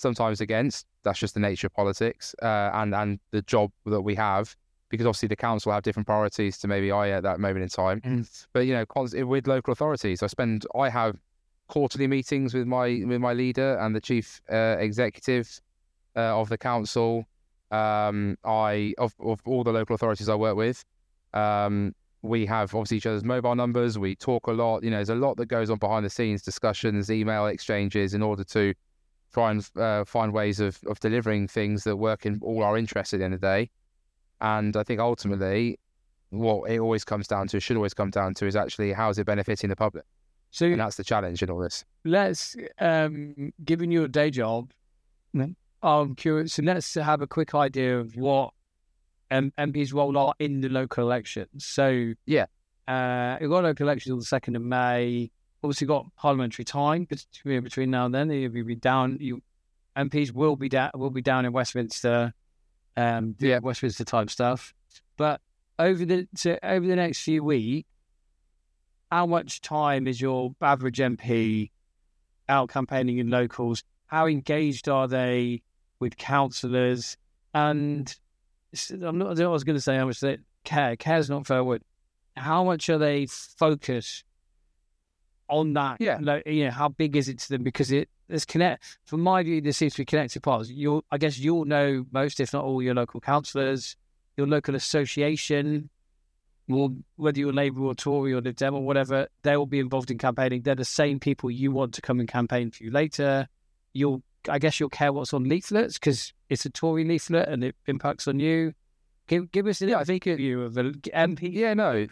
sometimes against. That's just the nature of politics uh, and, and the job that we have, because obviously the council have different priorities to maybe I at that moment in time. Mm. But, you know, with local authorities, I spend, I have quarterly meetings with my with my leader and the chief uh, executive uh, of the council. Um, I of, of all the local authorities I work with, um, we have obviously each other's mobile numbers. We talk a lot. You know, there's a lot that goes on behind the scenes, discussions, email exchanges, in order to try and uh, find ways of, of delivering things that work in all our interests at the end of the day. And I think ultimately, what it always comes down to, should always come down to, is actually how is it benefiting the public? So, and that's the challenge in all this. Let's, um, given your day job, I'm curious, so let's have a quick idea of what um, M P's role are in the local elections. So, yeah, uh, you've got local elections on the second of May. Obviously, got parliamentary time between between now and then. You'll be down. You M Ps will be down. Will be down in Westminster. Um, yeah, Westminster type stuff. But over the so over the next few weeks, how much time is your average M P out campaigning in locals? How engaged are they with councillors? And I'm not. I was going to say how much they care. Care's not fair word. How much are they focused on that? Yeah. Like, you know, how big is it to them? Because it there's connect. From my view, there seems to be connected parts. You'll, I guess, you'll know most, if not all, your local councillors, your local association. Well, whether you're Labour or Tory or Lib Dem or whatever, they will be involved in campaigning. They're the same people you want to come and campaign for you later. You'll, I guess, you'll care what's on leaflets because it's a Tory leaflet and it impacts on you. Give, give us an yeah, I think it, view of the M P. Yeah, no.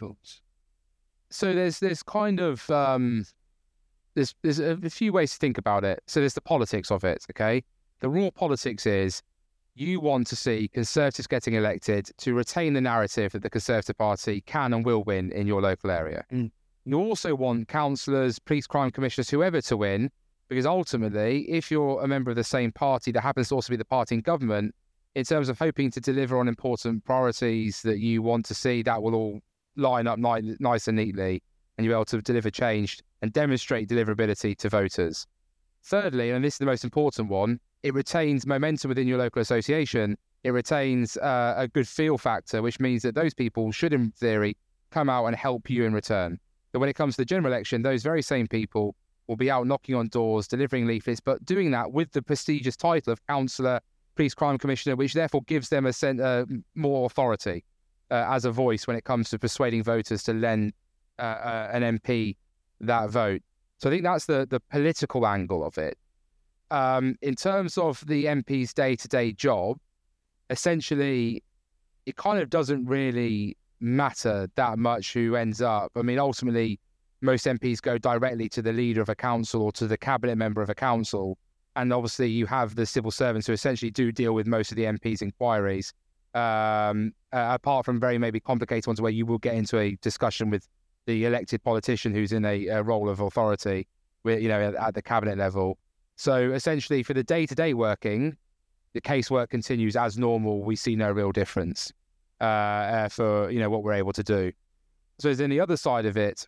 So there's there's kind of um, there's there's a, a few ways to think about it. So there's the politics of it. Okay, the raw politics is, you want to see Conservatives getting elected to retain the narrative that the Conservative Party can and will win in your local area. Mm. You also want councillors, police crime commissioners, whoever to win, because ultimately, if you're a member of the same party that happens to also be the party in government, in terms of hoping to deliver on important priorities that you want to see, that will all line up ni- nice and neatly, and you'll be able to deliver change and demonstrate deliverability to voters. Thirdly, and this is the most important one, it retains momentum within your local association. It retains uh, a good feel factor, which means that those people should, in theory, come out and help you in return. But when it comes to the general election, those very same people will be out knocking on doors, delivering leaflets, but doing that with the prestigious title of councillor, police crime commissioner, which therefore gives them a sen- uh, more authority uh, as a voice when it comes to persuading voters to lend uh, uh, an M P that vote. So I think that's the, the political angle of it. Um, in terms of the M P's day-to-day job, essentially, it kind of doesn't really matter that much who ends up. I mean, ultimately, most M Ps go directly to the leader of a council or to the cabinet member of a council. And obviously, you have the civil servants who essentially do deal with most of the M P's inquiries, um, uh, apart from very maybe complicated ones where you will get into a discussion with the elected politician who's in a, a role of authority, with, you know, at, at the cabinet level. So essentially, for the day-to-day working, the casework continues as normal. We see no real difference uh, uh, for, you know, what we're able to do. So then the other side of it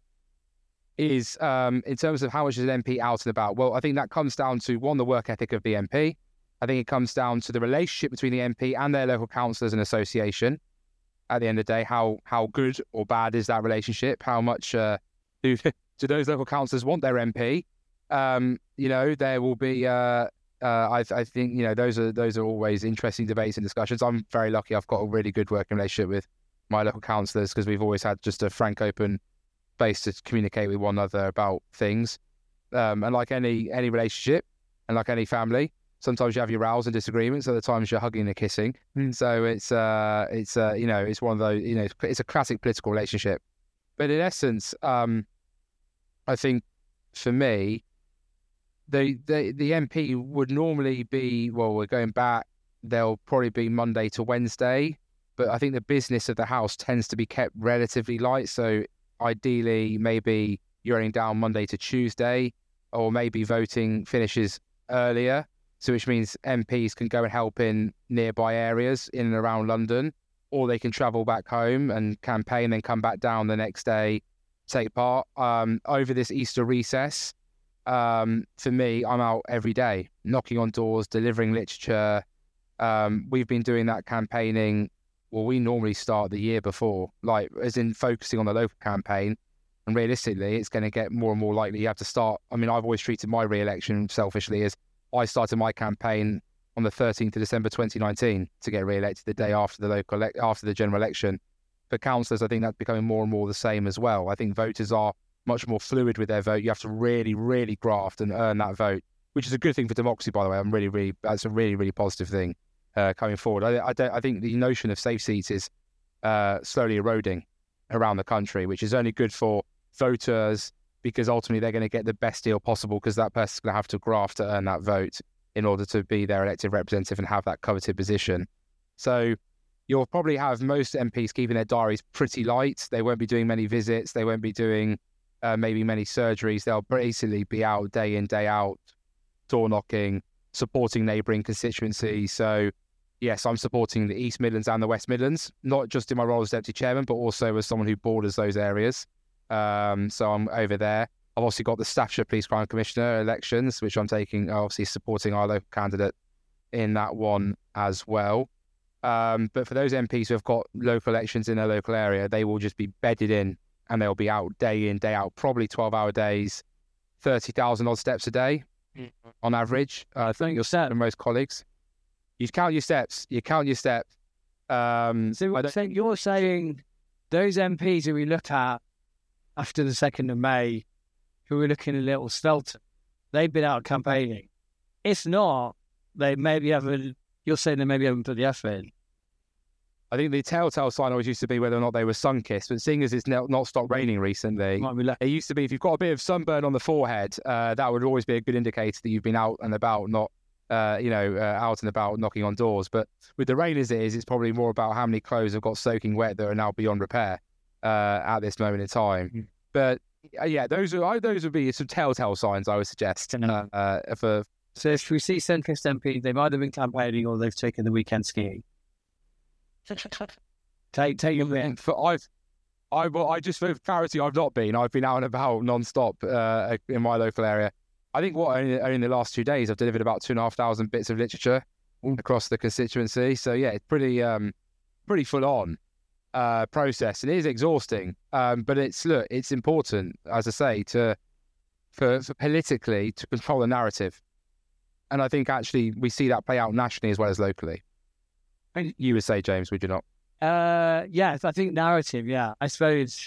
is um, in terms of how much is an M P out and about. Well, I think that comes down to, one, the work ethic of the M P. I think it comes down to the relationship between the M P and their local councillors and association. At the end of the day, how how good or bad is that relationship? How much uh, do, do those local councillors want their M P? Um, you know, there will be. Uh, uh, I, I think you know those are those are always interesting debates and discussions. I'm very lucky. I've got a really good working relationship with my local councillors because we've always had just a frank, open space to communicate with one another about things. Um, and like any any relationship, and like any family, sometimes you have your rows and disagreements. Other times you're hugging and kissing. Mm. So it's uh it's uh you know it's one of those you know it's, it's a classic political relationship. But in essence, um, I think for me, the the the M P would normally be well. We're going back. They'll probably be Monday to Wednesday. But I think the business of the House tends to be kept relatively light. So ideally, maybe you're running down Monday to Tuesday, or maybe voting finishes earlier. So which means M Ps can go and help in nearby areas in and around London, or they can travel back home and campaign and come back down the next day, take part. Um, over this Easter recess, um, for me, I'm out every day, knocking on doors, delivering literature. Um, we've been doing that campaigning. Well, we normally start the year before, like as in focusing on the local campaign. And realistically, it's going to get more and more likely you have to start. I mean, I've always treated my re-election selfishly as I started my campaign on the thirteenth of December twenty nineteen to get re-elected the day after the local ele- after the general election. For councillors, I think that's becoming more and more the same as well. I think voters are much more fluid with their vote. You have to really, really graft and earn that vote, which is a good thing for democracy, by the way. I'm really, really, that's a really, really positive thing uh, coming forward. I, I, don't, I think the notion of safe seats is uh, slowly eroding around the country, which is only good for voters because ultimately they're going to get the best deal possible because that person's going to have to graft to earn that vote in order to be their elected representative and have that coveted position. So you'll probably have most M Ps keeping their diaries pretty light. They won't be doing many visits. They won't be doing uh, maybe many surgeries. They'll basically be out day in, day out, door knocking, supporting neighbouring constituencies. So yes, I'm supporting the East Midlands and the West Midlands, not just in my role as Deputy Chairman, but also as someone who borders those areas. Um, so I'm over there. I've also got the Staffordshire Police Crime Commissioner elections, which I'm taking, obviously supporting our local candidate in that one as well. Um, but for those M Ps who have got local elections in their local area, they will just be bedded in and they'll be out day in, day out, probably twelve-hour days, thirty thousand odd steps a day mm-hmm. on average. Uh, I think you're set for most colleagues. You count your steps. You count your steps. Um, so I think you're saying those M Ps who we look at after the second of May, who were looking a little svelte, they've been out campaigning. It's not, they maybe haven't, you're saying they maybe haven't put the effort in. I think the telltale sign always used to be whether or not they were sun-kissed, but seeing as it's not, not stopped raining recently, it used to be if you've got a bit of sunburn on the forehead, uh, that would always be a good indicator that you've been out and about, not, uh, you know, uh, out and about knocking on doors. But with the rain as it is, it's probably more about how many clothes have got soaking wet that are now beyond repair uh, at this moment in time. Mm. But uh, yeah, those are those would be some telltale signs I would suggest. Uh, uh, for so if we see sun-kissed M P, they've either been campaigning or they've taken the weekend skiing. take take your win. For I've I well, I just for clarity, I've not been. I've been out and about non-stop uh, in my local area. I think what only, only in the last two days I've delivered about two and a half thousand bits of literature across the constituency. So yeah, it's pretty um pretty full on. Uh, process. It is exhausting, um, but it's look, it's important, as I say, to for, for politically to control the narrative, and I think actually we see that play out nationally as well as locally. You would say, James, would you not? Uh, yes, I think narrative. Yeah, I suppose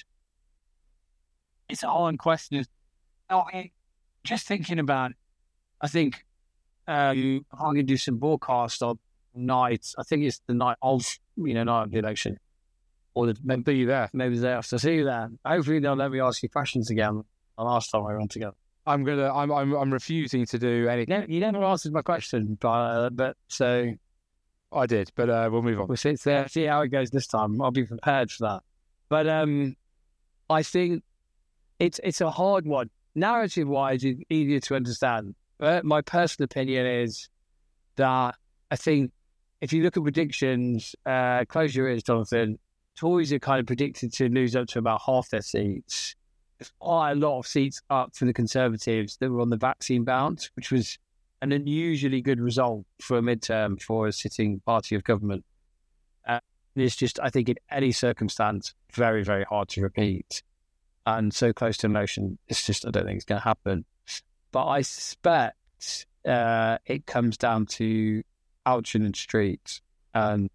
it's a hard question. I mean, just thinking about it, I think um, I'm going to do some broadcast on nights. I think it's the night of, you know, night of the election. Or the, maybe you there. Maybe they have to see you there. Hopefully they'll let me ask you questions again. The last time I went together. I'm gonna. I'm. I'm. I'm refusing to do anything. You never answered my question, but uh, but so I did. But uh, we'll move on. We'll see, see how it goes this time. I'll be prepared for that. But um, I think it's it's a hard one. Narrative wise, it's easier to understand. But my personal opinion is that I think if you look at predictions, uh, close your ears, Jonathan. Tories are kind of predicted to lose up to about half their seats. There's quite a lot of seats up for the Conservatives that were on the vaccine bounce, which was an unusually good result for a midterm for a sitting party of government. Uh, it's just, I think, in any circumstance, very, very hard to repeat. And so close to emotion, it's just, I don't think it's going to happen. But I suspect uh, it comes down to Alchin and Street. And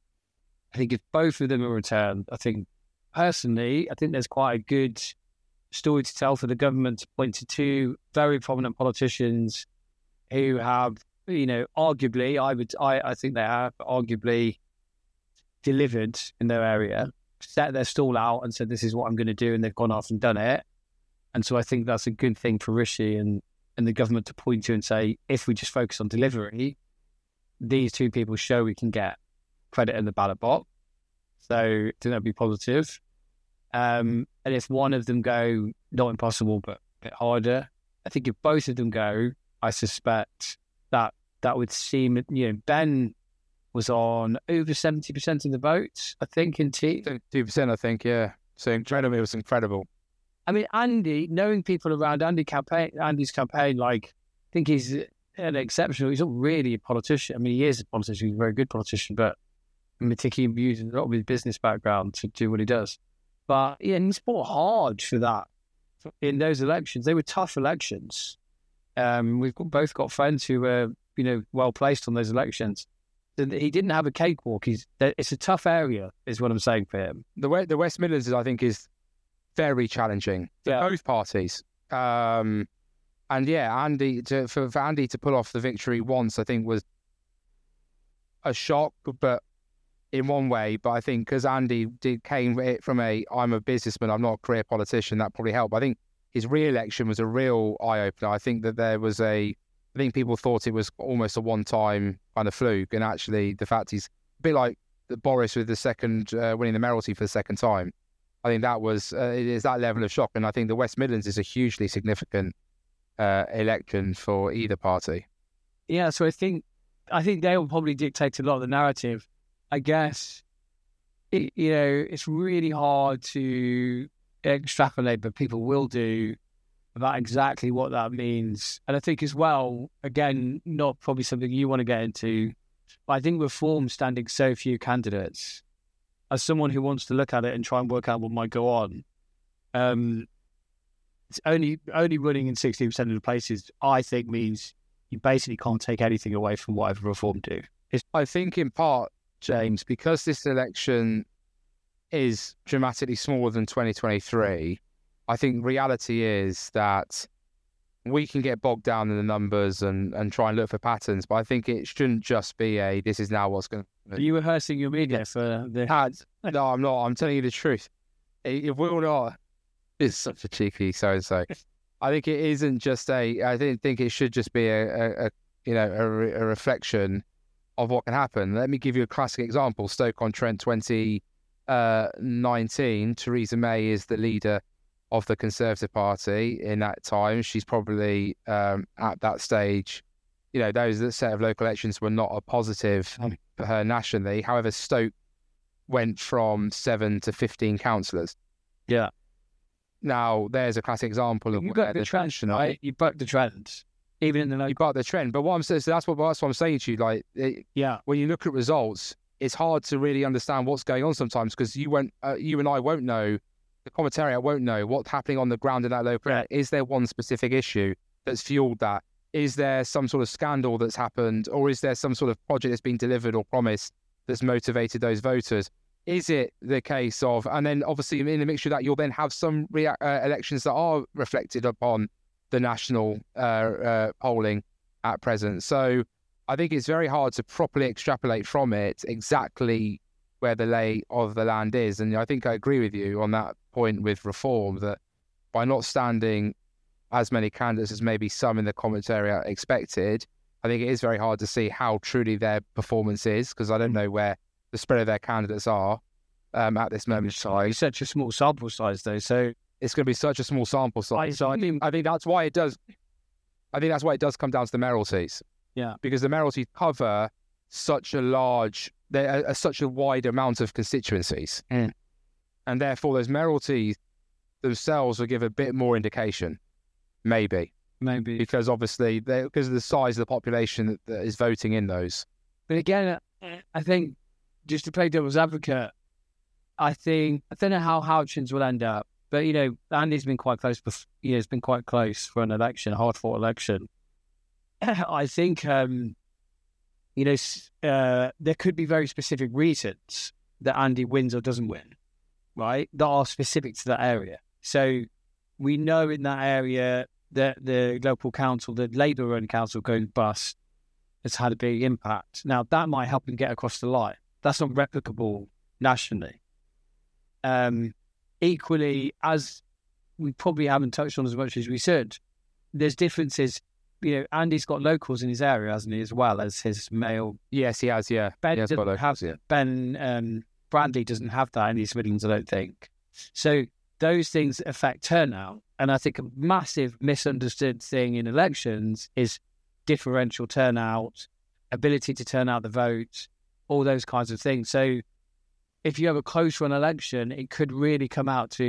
I think if both of them are returned, I think personally, I think there's quite a good story to tell for the government to point to two very prominent politicians who have, you know, arguably, I would, I, I think they have arguably delivered in their area, set their stall out and said, this is what I'm going to do. And they've gone off and done it. And so I think that's a good thing for Rishi and, and the government to point to and say, if we just focus on delivery, these two people show we can get credit in the ballot box. So I think that'd be positive. Um, and if one of them go, not impossible, but a bit harder, I think if both of them go, I suspect that that would seem, you know, Ben was on over seventy percent of the votes, I think, in T. two percent, I think, yeah. So incredible. It was incredible. I mean, Andy, knowing people around Andy campaign, Andy's campaign, like, I think he's an exceptional. He's not really a politician. I mean, he is a politician. He's a very good politician, but particularly using a lot of his business background to do what he does. But yeah, and he's fought hard for that in those elections. They were tough elections. Um, we've got, both got friends who were, you know, well placed on those elections. He didn't have a cakewalk. He's it's a tough area, is what I'm saying for him. The way the West Midlands, I think, is very challenging for Yeah. both parties. Um, and yeah, Andy to, for, for Andy to pull off the victory once, I think, was a shock, but in one way. But I think because Andy did came it from a I'm a businessman, I'm not a career politician, that probably helped. I think his re-election was a real eye opener. I think that there was a I think people thought it was almost a one-time kind of fluke, and actually the fact he's a bit like Boris with the second uh, winning the mayoralty for the second time. I think that was uh, it is that level of shock, and I think the West Midlands is a hugely significant uh, election for either party. Yeah, so I think I think they will probably dictate a lot of the narrative. I guess it, you know it's really hard to extrapolate, but people will do about exactly what that means. And I think as well, again, not probably something you want to get into, but I think Reform standing so few candidates, as someone who wants to look at it and try and work out what might go on, um, it's only only running in sixty percent of the places, I think means you basically can't take anything away from whatever Reform do. It's, I think in part, James, because this election is dramatically smaller than twenty twenty-three, I think reality is that we can get bogged down in the numbers and, and try and look for patterns, but I think it shouldn't just be a, this is now what's going to... Are you rehearsing your media for the... ads? No, I'm not. I'm telling you the truth. It, it will not... It's such a cheeky so-and-so. I think it isn't just a... I didn't think it should just be a, a, a you know, a, a reflection of what can happen. Let me give you a classic example. Stoke-on-Trent twenty nineteen, Theresa May is the leader of the Conservative Party in that time. She's probably um, at that stage, you know, those that set of local elections were not a positive um, for her nationally. However, Stoke went from seven to fifteen councillors. Yeah. Now, there's a classic example of you where buck the the trend, right? You buck the trend, even in the local... You buck the trend. But what I'm saying, so that's what that's what I'm saying to you. Like, it, yeah, when you look at results, it's hard to really understand what's going on sometimes because you won't, uh, you and I won't know. The commentariat won't know what's happening on the ground in that local area. Is there one specific issue that's fueled that? Is there some sort of scandal that's happened, or is there some sort of project that's been delivered or promised that's motivated those voters? Is it the case of, and then obviously in the mixture of that, you'll then have some rea- uh, elections that are reflected upon the national uh, uh, polling at present. So I think it's very hard to properly extrapolate from it exactly where the lay of the land is. And I think I agree with you on that point with Reform, that by not standing as many candidates as maybe some in the commentariat expected, I think it is very hard to see how truly their performance is, because I don't know where the spread of their candidates are um, at this moment in time. It's such a small sample size, though, so it's going to be such a small sample size. So I think I think that's why it does. I think that's why it does come down to the mayoralties. Yeah, because the mayoralties cover such a large, they're such a wide amount of constituencies, mm. and therefore those mayoralties themselves will give a bit more indication, maybe, maybe because obviously they because of the size of the population that, that is voting in those. But again, I think just to play devil's advocate, I think I don't know how Houchins will end up, but you know, Andy's been quite close. You know, it's been quite close for an election, a hard-fought election. I think, um, you know, uh, there could be very specific reasons that Andy wins or doesn't win, right? That are specific to that area. So we know in that area that the local council, the Labour-run council going bust, has had a big impact. Now, that might help him get across the line. That's not replicable nationally. Um, equally, as we probably haven't touched on as much as we should, there's differences. You know, Andy's got locals in his area, hasn't he, as well as his male. Yes, he has, yeah. Ben, he has doesn't, locals, have, yeah. Ben um, Bradley doesn't have that in East Midlands, I don't think. So those things affect turnout. And I think a massive misunderstood thing in elections is differential turnout, ability to turn out the vote, all those kinds of things. So if you have a close run election, it could really come out to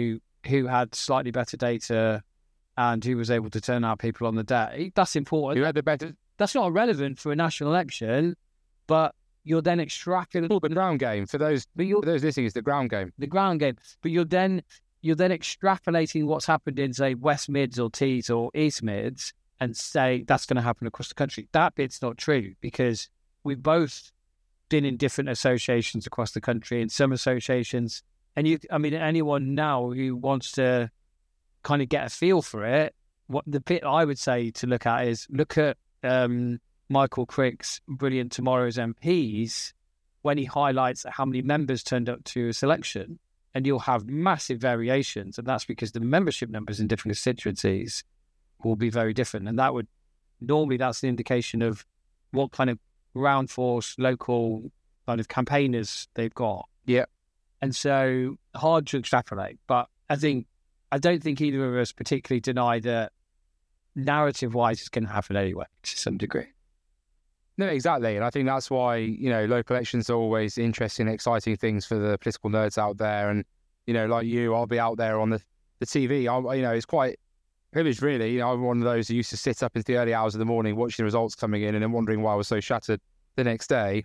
who had slightly better data and who was able to turn out people on the day. That's important. Who had the better? That's not irrelevant for a national election, but you're then extracting the ground game for those. For those listening, is the ground game. The ground game, but you're then you're then extrapolating what's happened in, say, West Mids or Tees or East Mids, and say that's going to happen across the country. That bit's not true, because we've both been in different associations across the country. In some associations, and you, I mean, anyone now who wants to kind of get a feel for it, what the bit I would say to look at is look at um, Michael Crick's Brilliant Tomorrow's M Ps when he highlights how many members turned up to a selection, and you'll have massive variations, and that's because the membership numbers in different constituencies will be very different, and that would normally that's the indication of what kind of ground force local kind of campaigners they've got. Yeah, and so hard to extrapolate, but I think I don't think either of us particularly deny that narrative-wise it's going to happen anyway to some degree. No, exactly. And I think that's why, you know, local elections are always interesting, exciting things for the political nerds out there. And, you know, like you, I'll be out there on the, the T V. I, you know, it's quite privileged, really. You know, I'm one of those who used to sit up into the early hours of the morning watching the results coming in and then wondering why I was so shattered the next day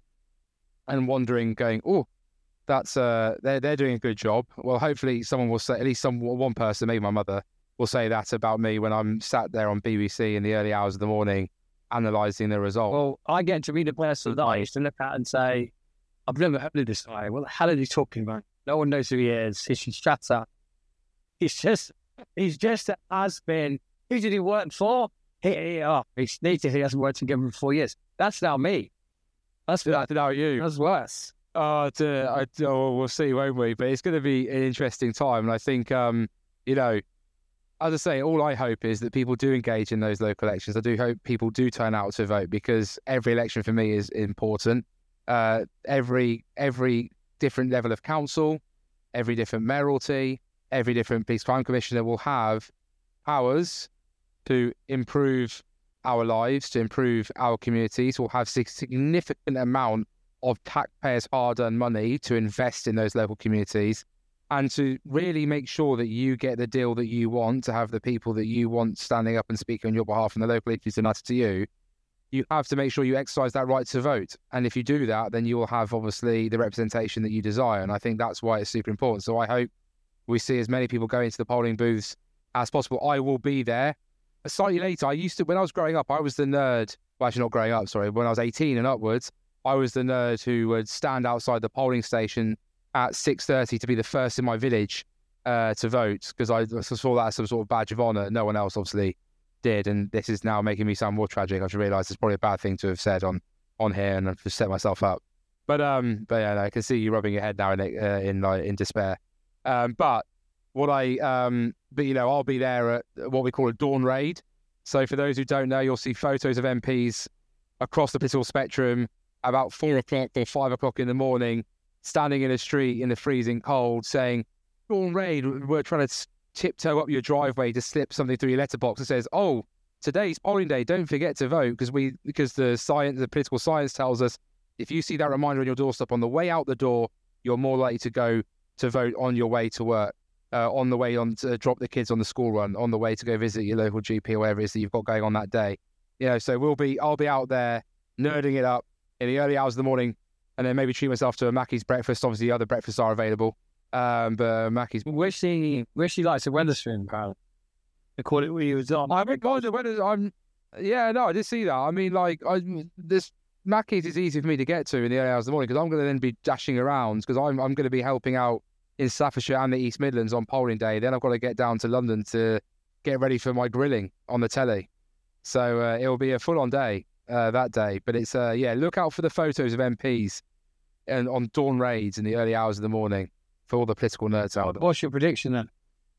and wondering, going, oh, that's, uh, they're, they're doing a good job. Well, hopefully someone will say, at least some one person, maybe my mother, will say that about me when I'm sat there on B B C in the early hours of the morning analysing the result. Well, I get to read a person that I used to look at and say, I've never heard of this guy. What the hell are you talking about? No one knows who he is. He's Strata. He's just, he's just has been, who did he work for? He, he, oh, he's native. He hasn't worked in government for four years. That's now me. That's, that's now you. That's worse. Oh, to, I, oh, we'll see, won't we? But it's going to be an interesting time. And I think, um, you know, as I say, all I hope is that people do engage in those local elections. I do hope people do turn out to vote, because every election for me is important. Uh, every every different level of council, every different mayoralty, every different police crime commissioner will have powers to improve our lives, to improve our communities, will have a significant amount of taxpayers' hard-earned money to invest in those local communities, and to really make sure that you get the deal that you want, to have the people that you want standing up and speaking on your behalf and the local issues that matter to you. You have to make sure you exercise that right to vote. And if you do that, then you will have, obviously, the representation that you desire. And I think that's why it's super important. So I hope we see as many people going to the polling booths as possible. I will be there. Slightly later, I used to, when I was growing up, I was the nerd, well, actually not growing up, sorry, when I was eighteen and upwards, I was the nerd who would stand outside the polling station at six thirty to be the first in my village uh, to vote, because I saw that as some sort of badge of honour. No one else obviously did, and this is now making me sound more tragic. I should realise it's probably a bad thing to have said on, on here, and I've just set myself up. But um, but yeah, no, I can see you rubbing your head now in uh, in like, in despair. Um, but what I um, but you know, I'll be there at what we call a dawn raid. So for those who don't know, you'll see photos of M Ps across the political spectrum about four o'clock or five o'clock in the morning, standing in a street in the freezing cold, saying, "Dawn raid, we're trying to tiptoe up your driveway to slip something through your letterbox that says, oh, today's polling day, don't forget to vote," because we because the science, the political science tells us if you see that reminder on your doorstep on the way out the door, you're more likely to go to vote on your way to work, uh, on the way on to drop the kids on the school run, on the way to go visit your local G P or whatever it is that you've got going on that day. You know, so we'll be, I'll be out there nerding it up in the early hours of the morning, and then maybe treat myself to a Mackey's breakfast. Obviously, other breakfasts are available. Um, but uh, Mackey's. Where's she? Where's she likes the Wetherspoon, pal? They call it where he was on. I haven't gone to Wetherspoon. I'm. Yeah, no, I did see that. I mean, like, I this Mackey's is easy for me to get to in the early hours of the morning, because I'm going to then be dashing around, because I'm I'm going to be helping out in Staffordshire and the East Midlands on polling day. Then I've got to get down to London to get ready for my grilling on the telly. So uh, it will be a full-on day uh, that day. But it's uh, yeah, look out for the photos of M Ps and on dawn raids in the early hours of the morning for all the political nerds out there. What's your prediction then?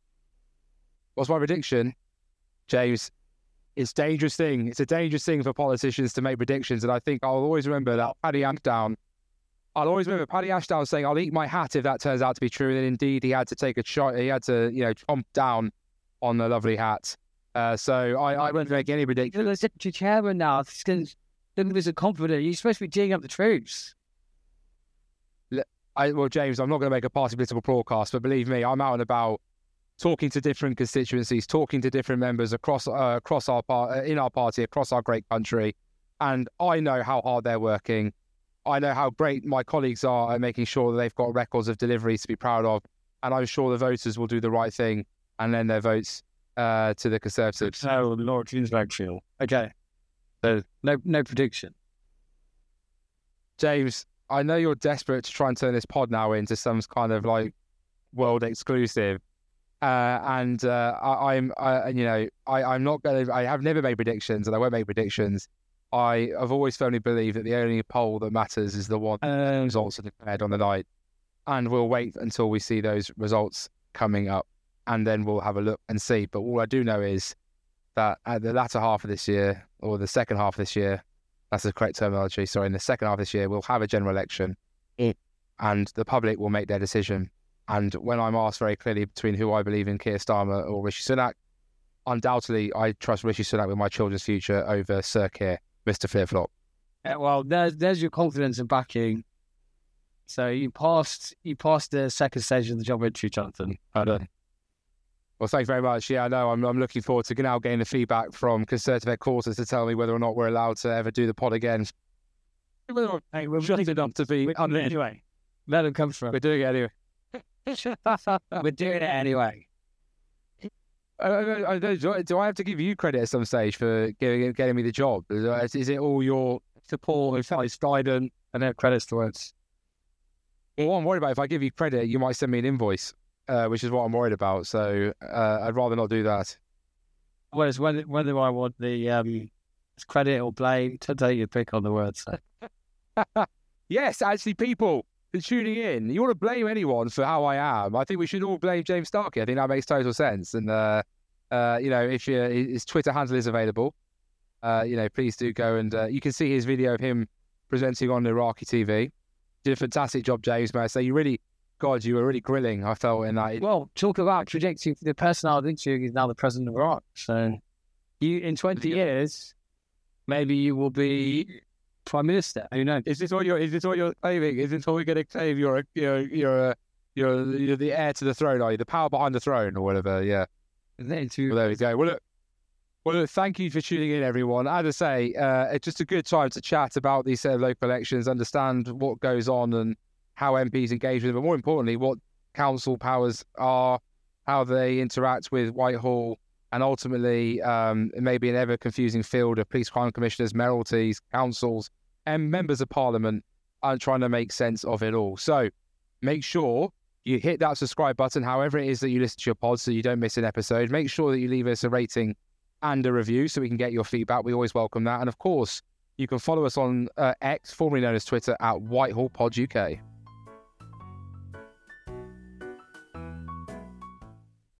What's my prediction, James? It's a dangerous thing. It's a dangerous thing for politicians to make predictions, and I think I'll always remember that Paddy Ashdown. I'll always remember Paddy Ashdown saying, "I'll eat my hat if that turns out to be true." And then indeed, he had to take a shot. He had to, you know, chomp down on the lovely hat. Uh, so I, I won't make any predictions. You're the chairman now. There's a confident. You're supposed to be teeing up the troops. I, well, James, I'm not going to make a party political broadcast, but believe me, I'm out and about talking to different constituencies, talking to different members across uh, across our par- in our party, across our great country. And I know how hard they're working. I know how great my colleagues are at making sure that they've got records of deliveries to be proud of. And I'm sure the voters will do the right thing and lend their votes uh, to the Conservatives. So, Lord Kingsbackfield. Okay. So, no, no prediction. James, I know you're desperate to try and turn this pod now into some kind of like world exclusive. Uh, and uh, I, I'm, I, you know, I, I'm not going to, I have never made predictions and I won't make predictions. I have always firmly believed that the only poll that matters is the one um, results are declared on the night. And we'll wait until we see those results coming up. And then we'll have a look and see. But all I do know is that at the latter half of this year, or the second half of this year, that's the correct terminology, sorry, in the second half of this year, we'll have a general election. Mm. And the public will make their decision. And when I'm asked very clearly between who I believe in, Keir Starmer or Rishi Sunak, undoubtedly I trust Rishi Sunak with my children's future over Sir Keir, Mister Flip-Flop. Yeah, well, there's there's your confidence and backing. So you passed you passed the second stage of the job interview, Jonathan. I don't. Well, thank you very much. Yeah, I know. I'm I'm looking forward to now getting the feedback from Conservative headquarters to tell me whether or not we're allowed to ever do the pod again. Hey, we're just enough to be on it anyway. Let them come through. We're doing it anyway. We're doing it anyway. I, I, I, do, I, do I have to give you credit at some stage for getting, getting me the job? Is, is it all your support, advice, guidance, and then credits to us? Well, what I'm worried about, if I give you credit, you might send me an invoice, uh, which is what I'm worried about. So uh, I'd rather not do that. Well, it's whether, whether I want the um, credit or blame, to take your pick on the words. Yes, actually, people tuning in, you want to blame anyone for how I am, I think we should all blame James Starkey. I think that makes total sense. And, uh, uh, you know, if you, his Twitter handle is available, uh, you know, please do go and uh, you can see his video of him presenting on Iraqi T V. Did a fantastic job, James, may I say. You really, God, you were really grilling, I felt, in that. Well, talk about trajectory. The person I was interviewing is now the president of Iraq. So you, in twenty years, maybe you will be Prime Minister. Who knows? Is this what you're? Is this what you're claiming? Is this what we're going to claim? You're a, you're you're a, you're you're the heir to the throne, are you? The power behind the throne, or whatever. Yeah. Well, there we go. Well, look, well, look, thank you for tuning in, everyone. As I say, uh, it's just a good time to chat about these uh, local elections, understand what goes on and how M Ps engage with them, but more importantly, what council powers are, how they interact with Whitehall, and ultimately, um, it may be an ever-confusing field of police crime commissioners, mayoralties, councils, and members of parliament are trying to make sense of it all. So make sure you hit that subscribe button, however it is that you listen to your pod, so you don't miss an episode. Make sure that you leave us a rating and a review so we can get your feedback. We always welcome that. And of course, you can follow us on uh, X, formerly known as Twitter, at Whitehall Pod U K.